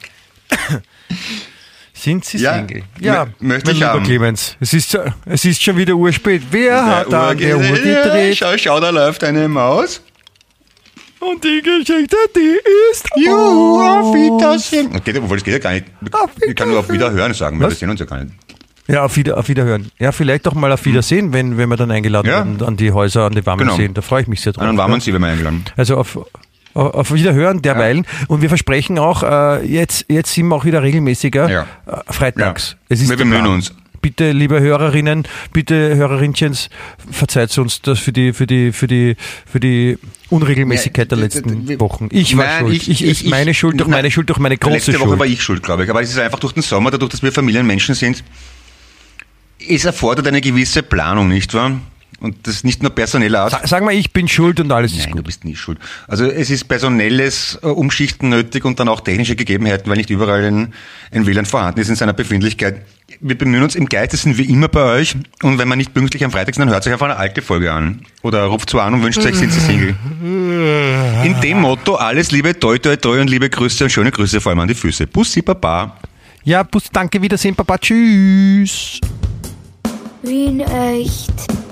Sind Sie Single? Ja, möchte ich haben. Clemens, es ist schon wieder urspät. Wer hat da an der Uhr gedreht? Schau, da läuft eine Maus. Und die Geschichte, die ist auf Wiedersehen. Obwohl, das geht ja gar nicht. Ich kann nur auf Wiederhören sagen, weil wir sehen uns ja gar nicht. Ja, auf Wiederhören. Ja, vielleicht auch mal auf Wiedersehen, wenn wir dann eingeladen werden an die Häuser, an die Warmenseen. Da freue ich mich sehr drauf. An Warmensee werden wir eingeladen. Also auf Wiederhören derweilen. Ja. Und wir versprechen auch, jetzt sind wir auch wieder regelmäßiger freitags. Ja. Wir bemühen uns. Bitte, liebe Hörerinnen, bitte Hörerinchens, verzeiht uns das für die Unregelmäßigkeit der letzten Wochen. Ich war schuld. Meine Schuld durch meine große Schuld. Letzte Woche war ich schuld, glaube ich. Aber es ist einfach durch den Sommer, dadurch, dass wir Familienmenschen sind, es erfordert eine gewisse Planung, nicht wahr? Und das ist nicht nur personeller Art. Sag mal, ich bin schuld und alles ist gut. Nein, du bist nie schuld. Also es ist personelles Umschichten nötig und dann auch technische Gegebenheiten, weil nicht überall ein WLAN vorhanden ist in seiner Befindlichkeit. Wir bemühen uns im Geiste, wie immer bei euch. Und wenn man nicht pünktlich am Freitag ist, dann hört euch einfach eine alte Folge an. Oder ruft so an und wünscht euch, sind Sie Single. In dem Motto, alles Liebe, toi, toi, toi und liebe Grüße und schöne Grüße vor allem an die Füße. Bussi, Baba. Ja, Bus, danke, Wiedersehen, Papa, tschüss. Wien echt.